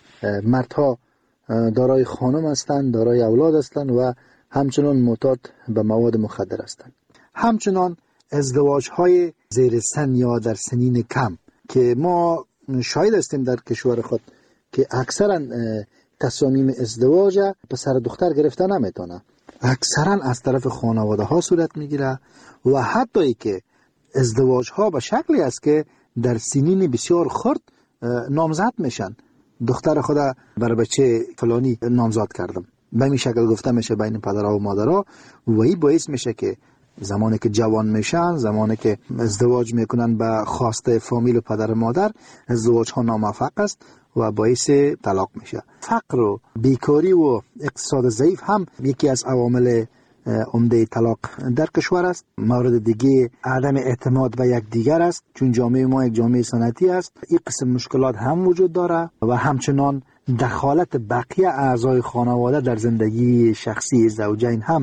Speaker 10: مردها دارای خانم هستند، دارای اولاد هستند و همچنان معتاد به مواد مخدر هستند. همچنان ازدواج های زیر سن یا در سنین کم که ما شاهد هستیم در کشور خود که اکثرا تصامیم ازدواج پسر دختر گرفته نمیتونه، اکثرا از طرف خانواده ها صورت میگیره و حتی ای که ازدواج ها به شکلی است که در سنین بسیار خرد نامزد میشن. دختر خدا برای بچه فلانی نامزد کردم، به این شکل گفته میشه بین پدرها و مادرها و این باعث میشه که زمانی که جوان میشن، زمانی که ازدواج میکنن به خواسته فامیل و پدر و مادر، ازدواج ها ناموفق است و باعث طلاق میشه. فقر و بیکاری و اقتصاد ضعیف هم یکی از عوامل عمده طلاق در کشور است. مورد دیگه عدم اعتماد به یک دیگر است، چون جامعه ما یک جامعه سنتی است. این قسم مشکلات هم وجود داره و همچنان دخالت بقیه اعضای خانواده در زندگی شخصی زوجین هم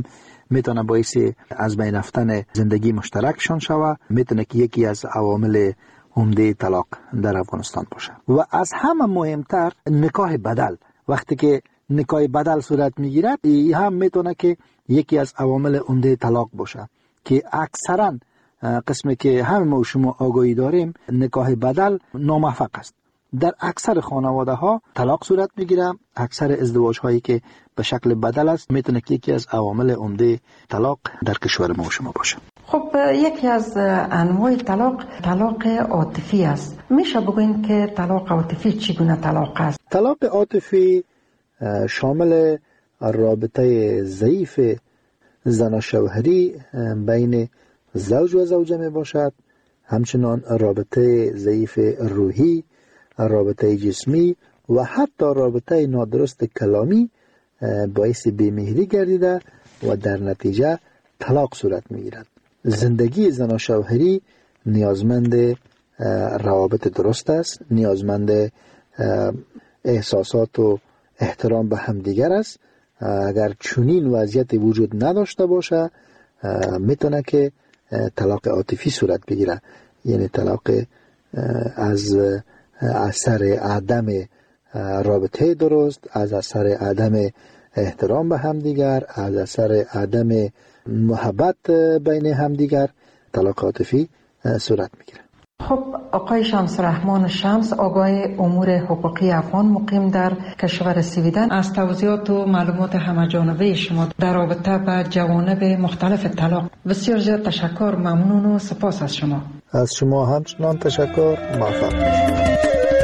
Speaker 10: میتونه باعث از بین رفتن زندگی مشترکشان شوه، میتونه که یکی از عوامل عمده طلاق در افغانستان باشه. و از همه مهمتر نکاح بدل، وقتی که نکاح بدل صورت میگیرد این هم میتونه که یکی از عوامل عمده طلاق باشه که اکثرا قسمی که همه ما شما آگاهی داریم نکاح بدل ناموفق است. در اکثر خانواده ها طلاق صورت میگیره. اکثر ازدواج هایی که به شکل بدل است میتونه که یکی از عوامل عمده طلاق در کشور ما شما باشه.
Speaker 9: خب یکی از انواع طلاق طلاق عاطفی است. میشه بگوین که طلاق عاطفی چگونه طلاق است؟
Speaker 10: طلاق عاطفی شامل رابطه ضعیف زن و شوهری بین زوج و زوجه می باشد، همچنان رابطه ضعیف روحی، رابطه جسمی و حتی رابطه نادرست کلامی باعث بیمهری گردیده و در نتیجه طلاق صورت می گیرد. زندگی زن و شوهری نیازمند روابط درست است، نیازمند احساسات و احترام به همدیگر است. اگر چنین وضعیت وجود نداشته باشه میتونه که طلاق عاطفی صورت بگیره، یعنی طلاق از اثر عدم رابطه درست، از اثر عدم احترام به همدیگر، از اثر عدم محبت بین همدیگر طلاق عاطفی صورت میگیره.
Speaker 9: خب آقای شمس رحمان شمس، آگاه امور حقوقی افغان مقیم در کشور سویدن، از توضیحات و معلومات همه جانبه شما در رابطه با جوانب مختلف طلاق بسیار زیاد تشکر، ممنون و سپاس از شما.
Speaker 10: از شما همچنان تشکر، موفق باشید.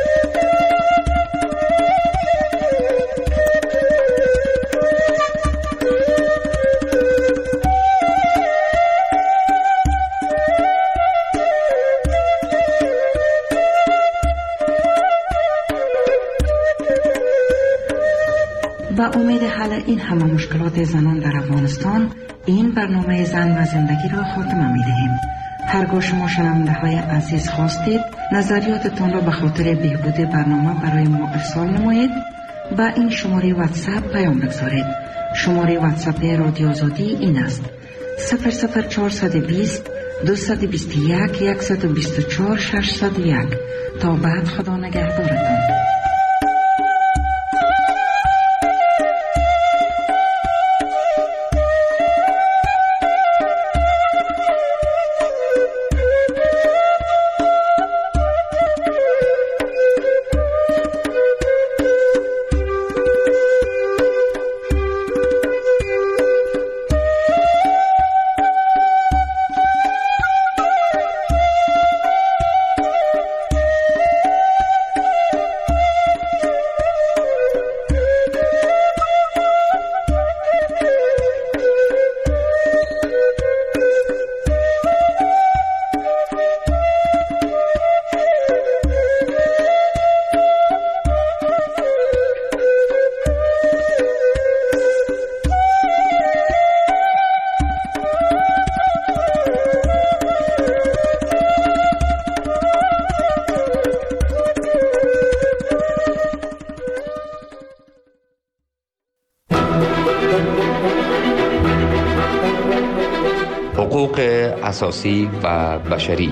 Speaker 9: با امید حل این همه مشکلات زنان در افغانستان، این برنامه زن و زندگی را خاتمه می دهیم. هرگاه شما شنونده های عزیز خواستید نظریاتتان را به خاطر بهبود برنامه برای ما ارسال نمایید، با این شماره واتساپ پیام بگذارید. شماره واتساپ رادیو آزادی این است: صفر صفر چهارصد و بیست دویست و بیست و یک صد و بیست و چهار ششصد و یک. تا بعد، خدا نگهدارتان.
Speaker 14: حقوق اساسی و بشری.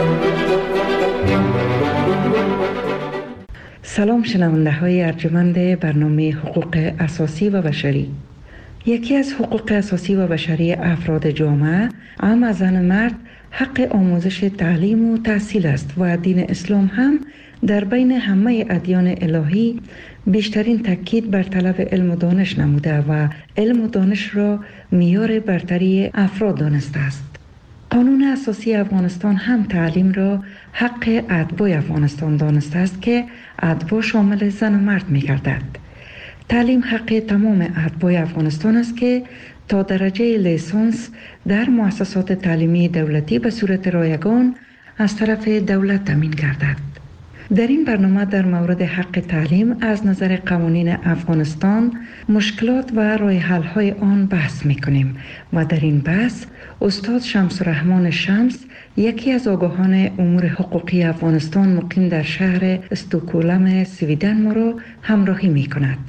Speaker 9: سلام شنونده های ارجمند برنامه حقوق اساسی و بشری. یکی از حقوق اساسی و بشری افراد جامعه، هم از زن مرد، حق آموزش تعلیم و تحصیل است و دین اسلام هم در بین همه ادیان الهی بیشترین تاکید بر طلب علم و دانش نموده و علم و دانش را معیار برتری افراد دانسته است. قانون اساسی افغانستان هم تعلیم را حق اتباع افغانستان دانسته است که اتباع شامل زن و مرد می گردد. تعلیم حق تمام اتباع افغانستان است که تا درجه لیسانس در مؤسسات تعلیمی دولتی به صورت رایگان از طرف دولت تامین گردد. در این برنامه در مورد حق تعلیم از نظر قوانین افغانستان، مشکلات و راه حل های آن بحث می کنیم و در این بحث استاد شمس رحمان شمس، یکی از آگاهان امور حقوقی افغانستان مقیم در شهر استکهلم سویدن، ما را همراهی می کند.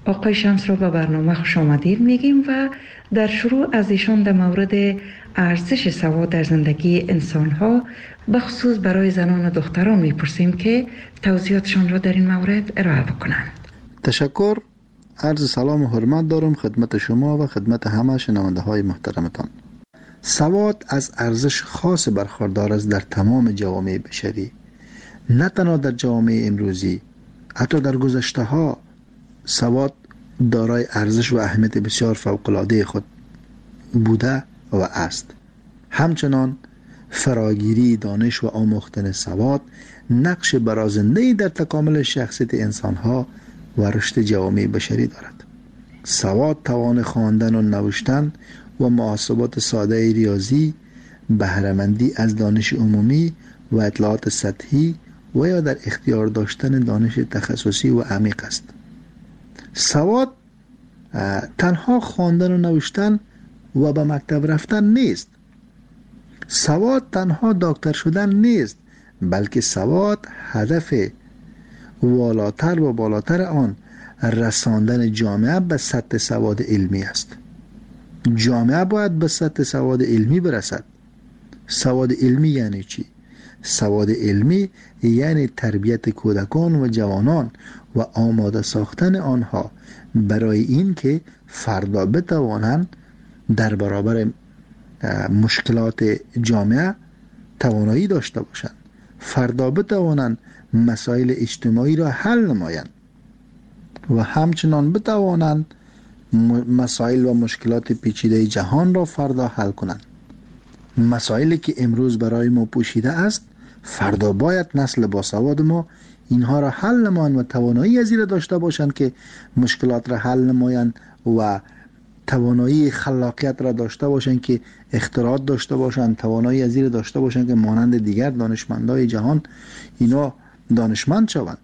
Speaker 9: آقای شمس را به برنامه خوش آمدید میگیم و در شروع از ایشان در مورد ارزش سواد در زندگی انسان‌ها به خصوص برای زنان و دختران میپرسیم که توضیحاتشان را در این مورد ارائه بکنند.
Speaker 10: تشکر. عرض سلام و حرمت دارم خدمت شما و خدمت همه شنونده های محترمتان. سواد از ارزش خاص برخوردار است در تمام جوامع بشری، نه تنها در جوامع امروزی، حتی در گذشته ها سواد دارای ارزش و اهمیت بسیار فوق‌العاده خود بوده و است. همچنان فراگیری دانش و آموختن سواد نقش برازنده‌ای در تکامل شخصیت انسان‌ها و رشد جوامع بشری دارد. سواد توان خواندن و نوشتن و محاسبات ساده ریاضی، بهره‌مندی از دانش عمومی و اطلاعات سطحی و یا در اختیار داشتن دانش تخصصی و عمیق است. سواد تنها خواندن و نوشتن و به مکتب رفتن نیست. سواد تنها دکتر شدن نیست، بلکه سواد هدف والاتر و بالاتر آن رساندن جامعه به سطح سواد علمی است. جامعه باید به سطح سواد علمی برسد. سواد علمی یعنی چی؟ سواد علمی یعنی تربیت کودکان و جوانان و آماده ساختن آنها برای این که فردا بتوانند در برابر مشکلات جامعه توانایی داشته باشند، فردا بتوانند مسائل اجتماعی را حل نمایند و همچنان بتوانند مسائل و مشکلات پیچیده جهان را فردا حل کنند. مسائلی که امروز برای ما پوشیده است، فردا باید نسل باسواد ما اینها را حل نمایند و توانایی از این داشته باشند که مشکلات را حل نمایند و توانایی خلاقیت را داشته باشند که اختراعات داشته باشند، توانایی از این داشته باشند که مانند دیگر دانشمندای جهان اینا دانشمند شوند.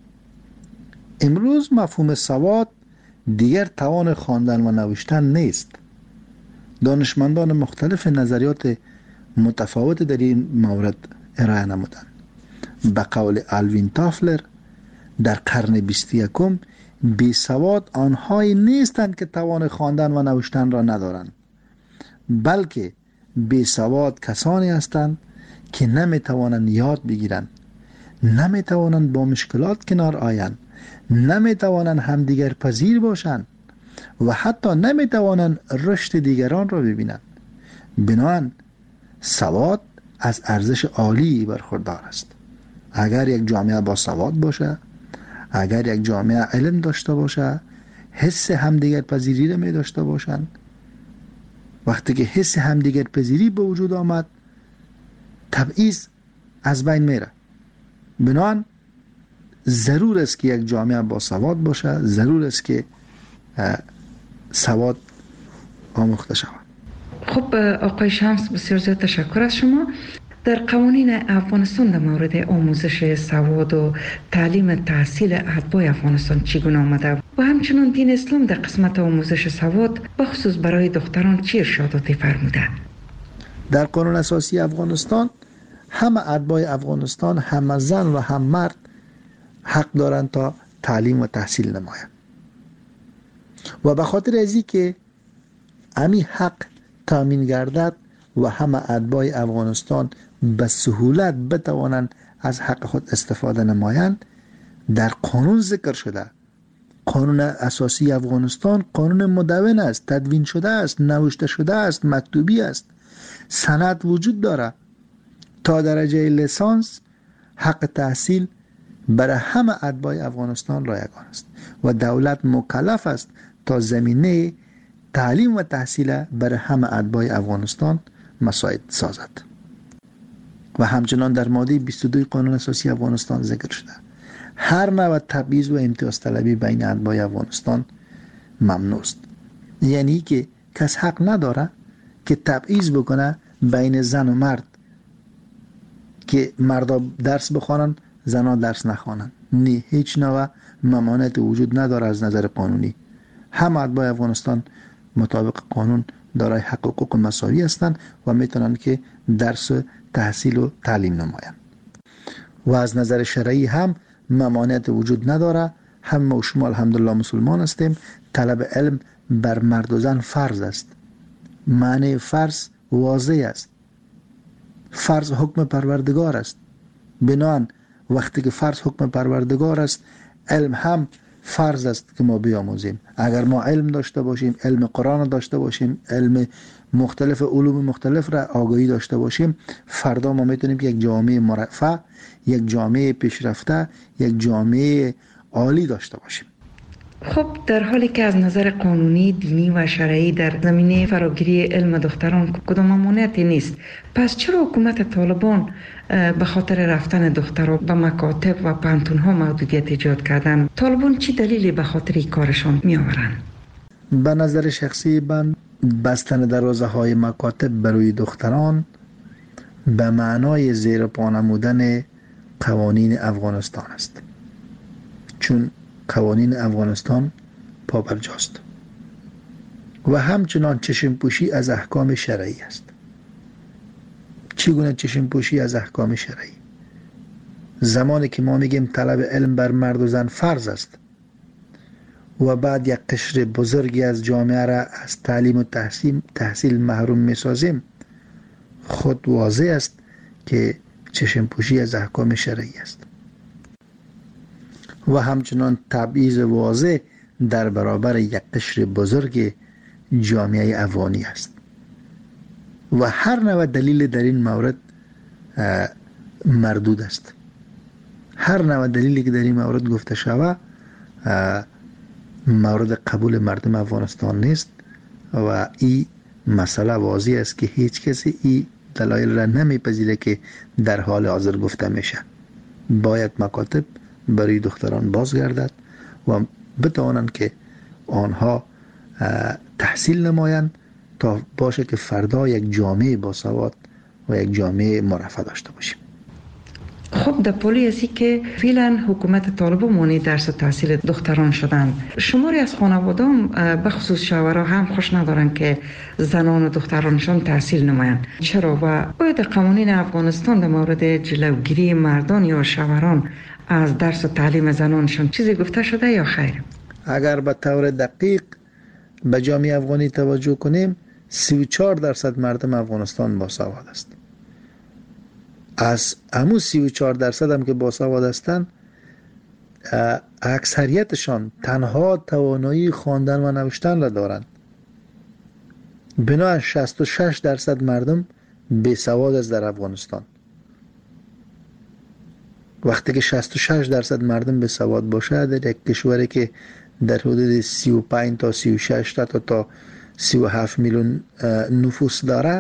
Speaker 10: امروز مفهوم سواد دیگر توان خواندن و نوشتن نیست. دانشمندان مختلف نظریات متفاوت در این مورد ارائه نمودند. به قول آلوین تافلر در قرن بیست و یکم بی سواد آنهایی نیستند که توان خواندن و نوشتن را ندارند، بلکه بی سواد کسانی هستند که نمی توانند یاد بگیرند، نمی توانند با مشکلات کنار آیند، نمی توانند همدیگر پذیر باشند و حتی نمی توانند رشد دیگران را ببینند. بنابراین سواد از ارزش عالی برخوردار است. اگر یک جامعه با سواد باشه، اگر یک جامعه علم داشته باشه، حس همدیگر پذیری را می داشته باشند، وقتی که حس همدیگر پذیری به وجود آمد، تبعیض از بین میره. بنابراین ضرور است که یک جامعه با سواد باشه، ضرور است که سواد آموخته شود.
Speaker 9: خب آقای شمس، بسیار زیاد تشکر از شما. در قوانین افغانستان در مورد آموزش سواد و تعلیم تحصیل اتباع افغانستان چگونه آمده و همچنین دین اسلام در قسمت آموزش سواد بخصوص برای دختران چه ارشاداتی فرموده؟
Speaker 10: در قانون اساسی افغانستان همه اتباع افغانستان، هم زن و هم مرد حق دارند تا تعلیم و تحصیل نمایند و به خاطر ازی که امی حق تامین گردد و همه اتباع افغانستان به سهولت بتوانند از حق خود استفاده نمایند، در قانون ذکر شده. قانون اساسی افغانستان قانون مدون است، تدوین شده است، نوشته شده است، مکتوبی است، سند وجود داره. تا درجه لیسانس حق تحصیل برای همه اتباع افغانستان رایگان است و دولت مکلف است تا زمینه تعلیم و تحصیل برای همه اتباع افغانستان مساعد سازد. و همچنان در ماده بیست و دو قانون اساسی افغانستان ذکر شده هر نوع تبعیض و امتیاز طلبی بین اتباع افغانستان ممنوع است. یعنی که کس حق نداره که تبعیض بکنه بین زن و مرد، که مردا درس بخوانن زنها درس نخوانن. نه، هیچ نوع ممانعت وجود نداره از نظر قانونی. همه اتباع افغانستان مطابق قانون دارای حق و حقوق مساوی هستند و میتونن که درس تحصیل و تعلیم نمایند. و از نظر شرعی هم ممانعت وجود نداره. هم و شما الحمدلله مسلمان هستیم، طلب علم بر مرد و زن فرض است. معنی فرض واضح است. فرض حکم پروردگار است. بنابراین وقتی که فرض حکم پروردگار است، علم هم فرض است که ما بیاموزیم. اگر ما علم داشته باشیم، علم قرآن داشته باشیم، علم مختلف علوم مختلف را آگاهی داشته باشیم، فردا ما میتونیم یک جامعه مرفه، یک جامعه پیشرفته، یک جامعه عالی داشته باشیم.
Speaker 9: خب در حالی که از نظر قانونی، دینی و شرعی در زمینه فراگیری علم دختران کدام ممانعتی نیست، پس چرا حکومت طالبان به خاطر رفتن دختران به مکاتب و پانتون‌ها محدودیت ایجاد کردن؟ طالبان چی دلیلی به خاطر این کارشان می آورند؟
Speaker 10: به نظر شخصی من بستن دروازه های مکاتب برای دختران به معنای زیر پا نمودن قوانین افغانستان است، چون قوانین افغانستان پابرجاست و همچنان چشم پوشی از احکام شرعی است. چگونه چشم پوشی از احکام شرعی؟ زمانی که ما میگیم طلب علم بر مرد و زن فرض است و بعد یک قشر بزرگی از جامعه را از تعلیم و تحصیل, تحصیل محروم میسازیم، خود واضح است که چشم پوشی از احکام شرعی است و همچنان تبعیض واضح در برابر یک قشر بزرگ جامعه افغانی است و هر نوع دلیل در این مورد مردود است. هر نوع دلیلی که در این مورد گفته شود مورد قبول مردم افغانستان نیست و این مسئله واضح است که هیچ کسی این دلایل را نمیپذیره که در حال حاضر گفته میشه. باید مکاتب برای دختران بازگردد و بتوانند که آنها تحصیل نمایند تا باشه که فردا یک جامعه باسواد و یک جامعه مرفه داشته باشیم.
Speaker 9: خب در پولی هستی که فعلا حکومت طالبان مانع درس و تحصیل دختران شدن، شماری از خانوادان به خصوص شوهرها هم خوش ندارن که زنان و دخترانشان تحصیل نمایند. چرا؟ و باید قوانین افغانستان در مورد جلوگیری مردان یا شوهران از درس و تعلیم زنانشان چیزی گفته شده یا خیر؟
Speaker 10: اگر به طور دقیق به جامعه افغانی توجه کنیم، سی و چهار درصد مردم افغانستان باسواد است. از همون سی و چهار درصد هم که باسواد هستند، اکثریتشان تنها توانایی خواندن و نوشتن را دارند. بنابراین شصت و شش درصد مردم بیسواد است در افغانستان. وقتی که شصت و شش درصد مردم بیسواد باشه در یک کشوری که در حدود سی و پنج تا سی و شش تا تا سی و هفت میلیون نفوس داره،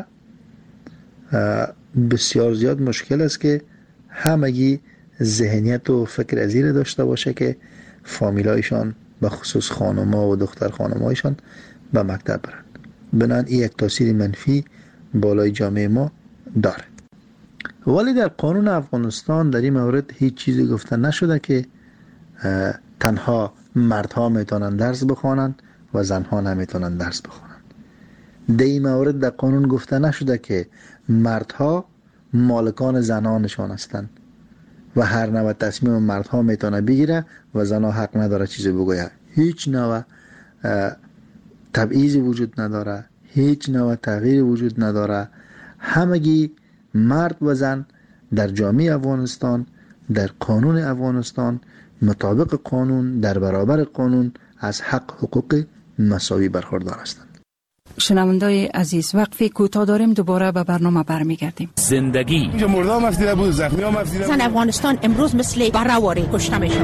Speaker 10: بسیار زیاد مشکل است که همگی ذهنیت و فکر ازیر داشته باشه که فامیلایشان به خصوص خانم‌ها و دختر خانم‌هایشان به مکتب برند. بنابراین این یک تاثیر منفی بالای جامعه ما داره. ولی در قانون افغانستان در این مورد هیچ چیزی گفته نشده که تنها مردها میتونن درس بخوانند و زنها نمیتونن درس بخوانند. در این مورد در قانون گفته نشده که مردها مالکان زنانشان هستند و هر نوع تصمیم مردها میتونه بگیره و زنها حق نداره چیزی بگوید. هیچ نوع تبعیضی وجود نداره، هیچ نوع تغییری وجود نداره. همگی مرد و زن در جامعه افغانستان، در قانون افغانستان، مطابق قانون، در برابر قانون از حق حقوق مساوی برخوردار هستند.
Speaker 15: شنوندای عزیز، وقفی کوتاه داریم، دوباره به برنامه برمیگردیم.
Speaker 16: زندگی اینجا مردم مفدیده بود، زخمی ها مفدیده بود.
Speaker 17: زن افغانستان امروز مثل برهواری کشته میشه.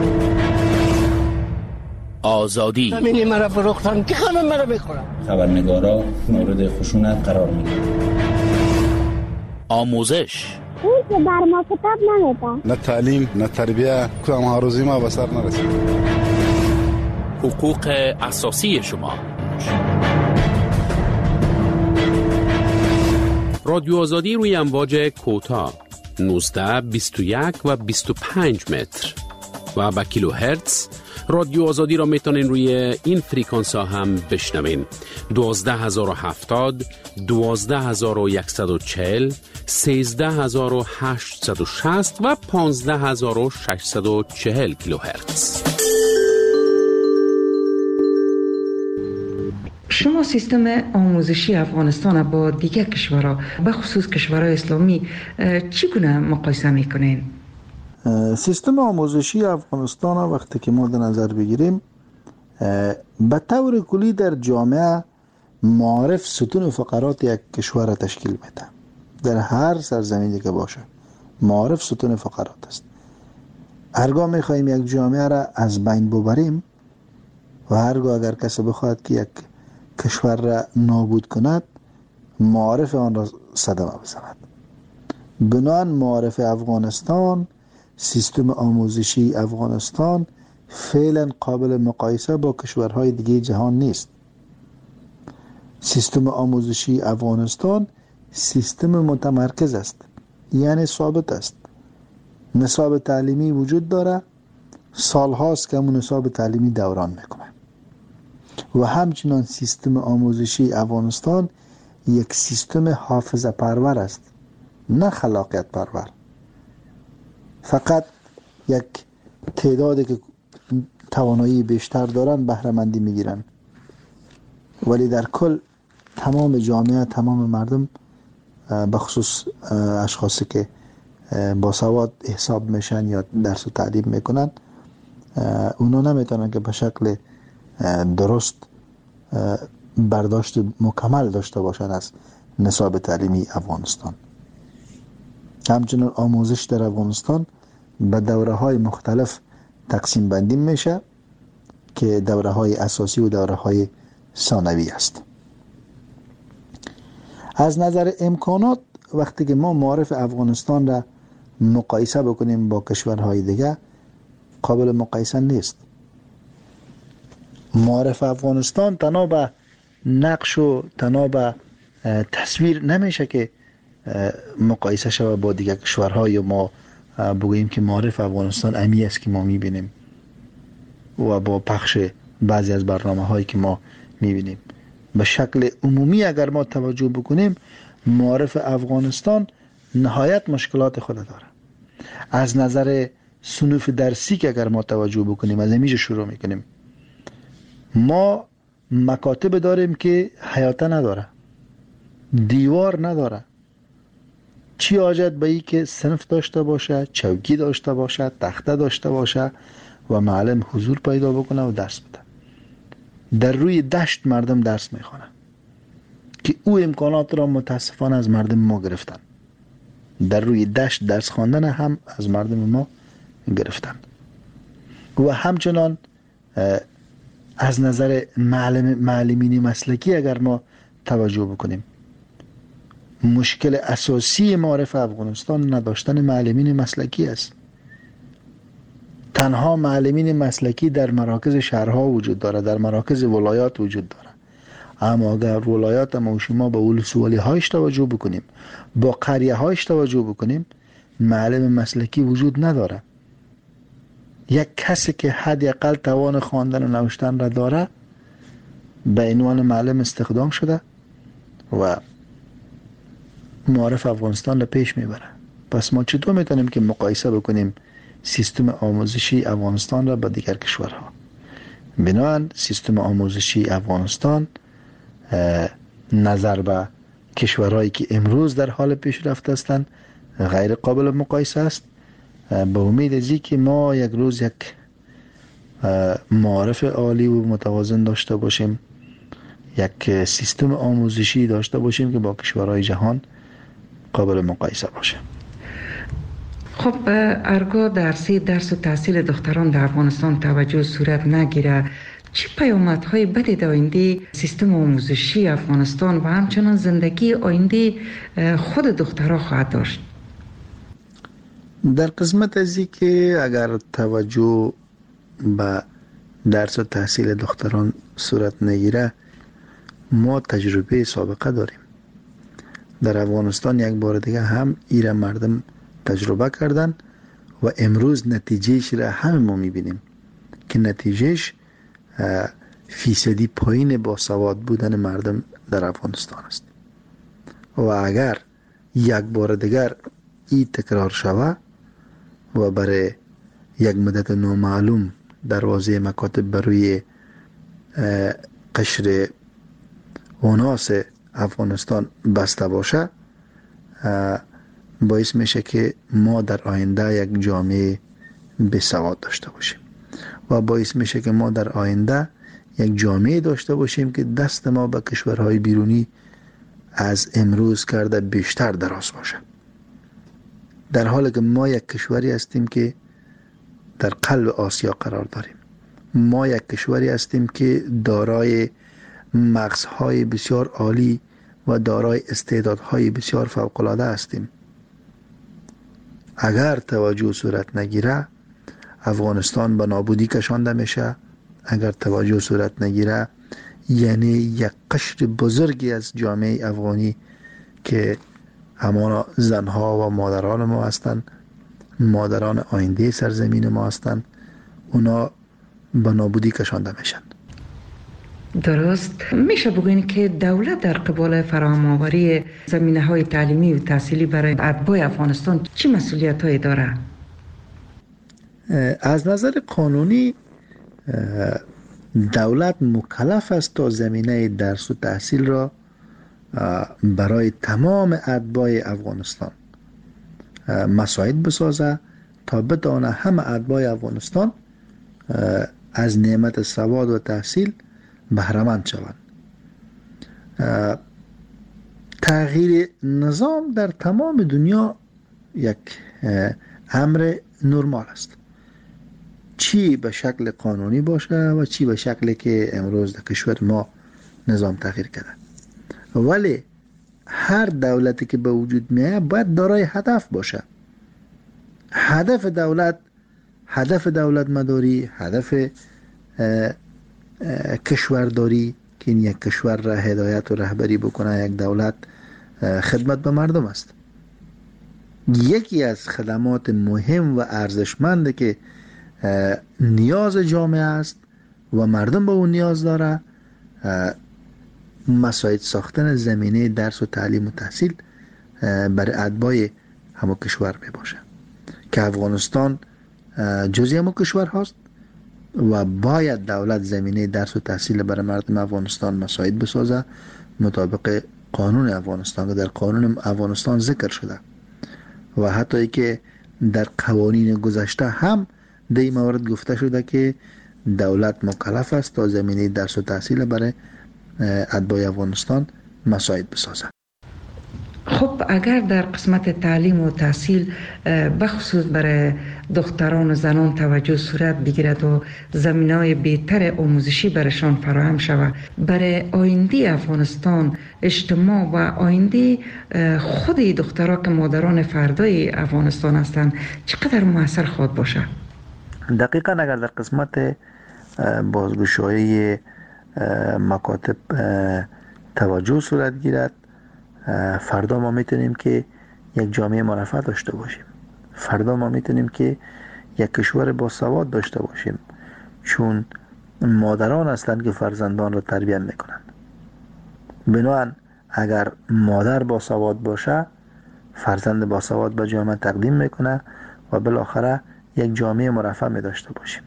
Speaker 16: آزادی
Speaker 18: زمینی مرا فروختن که همه مرا میخورن.
Speaker 19: خبرنگارا مورد خشونت قرار میگیرن.
Speaker 16: آموزش
Speaker 20: اون که بر ما کتاب نمیده،
Speaker 21: نه تعلیم نه تربیه، کدام ها روزی ما به سر نرسید.
Speaker 16: حقوق اساسی شما.
Speaker 5: رادیو آزادی روی امواج کوتاه نوزده، بیست و یک و بیست و پنج متر و با کیلو هرتز. رادیو آزادی را میتونین روی این فریکانس ها هم بشنوین: دوازده هزار و هفتاد، دوازده هزار و صد و چهل، سیزده هزار و هشتصد و شصت و پانزده هزار و ششصد و چهل کیلو هرتز.
Speaker 9: شما سیستم آموزشی افغانستان با دیگر کشورها به خصوص کشورهای اسلامی چگونه مقایسه میکنین؟
Speaker 10: سیستم آموزشی افغانستان وقتی که ما در نظر بگیریم به طور کلی در جامعه معارف ستون فقرات یک کشور را تشکیل میده. در هر سرزمینی که باشه معارف ستون فقرات است. هرگاه میخواهیم یک جامعه را از بین ببریم و هرگاه اگر کسی بخواهد که یک کشور را نابود کند معارف آن را صدمه بزند. بنابراین معارف افغانستان، سیستم آموزشی افغانستان فعلا قابل مقایسه با کشورهای دیگه جهان نیست. سیستم آموزشی افغانستان سیستم متمرکز است، یعنی ثابت است. نصاب تعلیمی وجود داره، سال هاست که همون نصاب تعلیمی دوران میکنه و همچنان سیستم آموزشی افغانستان یک سیستم حافظه پرور است، نه خلاقیت پرور. فقط یک تعدادی که توانایی بیشتر دارن بهره مندی میگیرن، ولی در کل تمام جامعه، تمام مردم به خصوص اشخاصی که با سواد حساب میشن یا درس و تعلیم میکنن اونا نمیتونن که به شکل درست برداشت مکمل داشته باشن از نصاب تعلیمی افغانستان. همچنین آموزش در افغانستان به دوره های مختلف تقسیم بندی میشه که دوره های اساسی و دوره های ثانوی است. از نظر امکانات وقتی که ما معارف افغانستان را مقایسه بکنیم با کشورهای دیگه قابل مقایسه نیست. معارف افغانستان تنها به نقش و تنها به تصویر نمیشه که مقایسه شود با دیگر کشورها یا ما بگوییم که معارف افغانستان امی است که ما میبینیم و با پخش بعضی از برنامه هایی که ما میبینیم. به شکل عمومی اگر ما توجه بکنیم معارف افغانستان نهایت مشکلات خود داره. از نظر صنوف درسی که اگر ما توجه بکنیم از اینجا شروع میکنیم، ما مکاتب داریم که حیاته نداره، دیوار نداره. چی حاجت به ای که صنف داشته باشه، چوکی داشته باشه، تخته داشته باشه و معلم حضور پیدا بکنه و درس بده. در روی دشت مردم درس میخوانن که او امکانات را متاسفانه از مردم ما گرفتن. در روی دشت درس خواندن هم از مردم ما گرفتن. و همچنان از نظر معلم معلمین مسلکی اگر ما توجه بکنیم، مشکل اساسی معارف افغانستان نداشتن معلمین مسلکی است. تنها معلمین مسلکی در مراکز شهرها وجود داره، در مراکز ولایات وجود داره. اما اگر ولایات ما و شما به ولسوالی هایش توجه بکنیم، با قریه هایش توجه بکنیم، معلم مسلکی وجود نداره. یک کسی که حداقل توان خواندن و نوشتن را داره به عنوان معلم استخدام شده و معارف افغانستان را پیش میبره. پس ما چطور میتونیم که مقایسه بکنیم سیستم آموزشی افغانستان را با دیگر کشورها؟ بنابراین سیستم آموزشی افغانستان نظر به کشورهایی که امروز در حال پیشرفت هستند غیر قابل مقایسه است. به امید ازی که ما یک روز یک معارف عالی و متوازن داشته باشیم، یک سیستم آموزشی داشته باشیم که با کشورهای جهان قابل مقایسه باشه.
Speaker 9: خب ارگاه درسی درس و تحصیل دختران در افغانستان توجه صورت نگیره، چه پیامدهای بدی در آینده سیستم آموزشی افغانستان و همچنان زندگی آینده خود دخترها خواهد داشت؟
Speaker 10: در قسمت ازی که اگر توجه به درس و تحصیل دختران صورت نگیره، ما تجربه سابقه داریم. در افغانستان یک بار دیگه هم ایره مردم تجربه کردن و امروز نتیجهش را همه ما میبینیم که نتیجهش فیصدی پایین با سواد بودن مردم در افغانستان است. و اگر یک بار دیگر این تکرار شود و برای یک مدت نامعلوم دروازه مکاتب بروی قشر اوناس افغانستان بسته باشه باعث میشه که ما در آینده یک جامعه بسواد داشته باشیم و باعث میشه که ما در آینده یک جامعه داشته باشیم که دست ما به کشورهای بیرونی از امروز کرده بیشتر دراز باشه، در حالی که ما یک کشوری هستیم که در قلب آسیا قرار داریم. ما یک کشوری هستیم که دارای مغزهای بسیار عالی و دارای استعدادهای بسیار فوق‌العاده هستیم. اگر توجه صورت نگیره افغانستان به نابودی کشانده میشه. اگر توجه صورت نگیره یعنی یک قشر بزرگی از جامعه افغانی که همانا زنها و مادران ما هستند، مادران آینده سرزمین ما هستند، اونا به نابودی کشانده میشن.
Speaker 9: درست میشه بگوین که دولت در قبال فراهم آوری زمینه های تعلیمی و تحصیلی برای اتباع افغانستان چه مسئولیت هایی داره؟
Speaker 10: از نظر قانونی دولت مکلف است تا زمینه درس و تحصیل را برای تمام اتباع افغانستان مساعد بسازه تا بدانه همه اتباع افغانستان از نعمت سواد و تحصیل بهره‌مند شوند. تغییر نظام در تمام دنیا یک امر نرمال است، چی به شکل قانونی باشه و چی به شکلی که امروز در کشور ما نظام تغییر کرده. ولی هر دولتی که به وجود میاد باید دارای هدف باشه. هدف دولت هدف دولت مداری، هدف کشورداری که این یک کشور را هدایت و رهبری بکنه، یک دولت خدمت به مردم است. یکی از خدمات مهم و ارزشمند که نیاز جامعه است و مردم به اون نیاز داره مساعد ساختن زمینه درس و تعلیم و تحصیل برای اتباع همه کشور می باشه که افغانستان جزئی همه کشور هست و باید دولت زمینه درس و تحصیل برای مردم افغانستان مساعد بسازه مطابق قانون افغانستان که در قانون افغانستان ذکر شده و حتی ای که در قوانین گذشته هم در این مورد گفته شده که دولت مکلف است تا زمینه درس و تحصیل برای اتباع افغانستان مساعد بسازه.
Speaker 9: خب اگر در قسمت تعلیم و تحصیل بخصوص برای دختران و زنان توجه صورت بگیرد و زمینه‌های بهتر آموزشی برشان فراهم شود، برای آینده افغانستان، اجتماع و آینده خود دخترها که مادران فردای افغانستان هستند چقدر مؤثر خواهد باشه؟
Speaker 10: دقیقاً اگر در قسمت بازگشایی مکاتب توجه صورت گیرد، فردا ما میتونیم که یک جامعه مرفه داشته باشیم. فردا ما میتونیم که یک کشور با سواد داشته باشیم، چون مادران هستند که فرزندان را تربیت میکنند. بنابراین اگر مادر با سواد باشه، فرزند با سواد به جامعه تقدیم میکنه و بالاخره یک جامعه مرفه می داشته باشیم.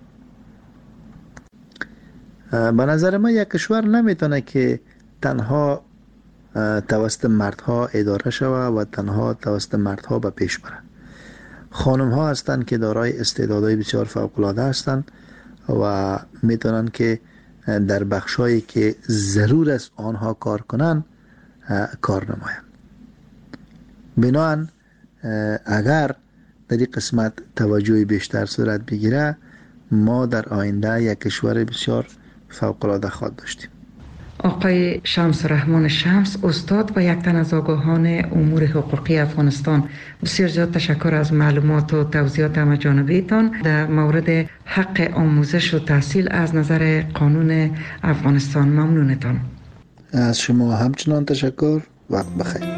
Speaker 10: به نظر من یک کشور نمیتونه که تنها توسط مردها اداره شود و تنها توسط مردها به پیش بره. خانم ها هستند که دارای استعدادهای بسیار فوق العاده هستند و میتونن که در بخشایی که ضرور است آنها کار کنن کار نمایند. بنابراین اگر در این قسمت توجه بیشتر صورت بگیره، ما در آینده یک کشور بسیار فوق العاده خواهد داشتیم.
Speaker 9: آقای شمس رحمان شمس، استاد و یک تن از آگاهان امور حقوقی افغانستان، بسیار زیاد تشکر از معلومات و توضیحات همه‌جانبه‌تان در مورد حق آموزش و تحصیل از نظر قانون افغانستان. ممنونتان.
Speaker 10: از شما همچنان تشکر. وقت بخیر.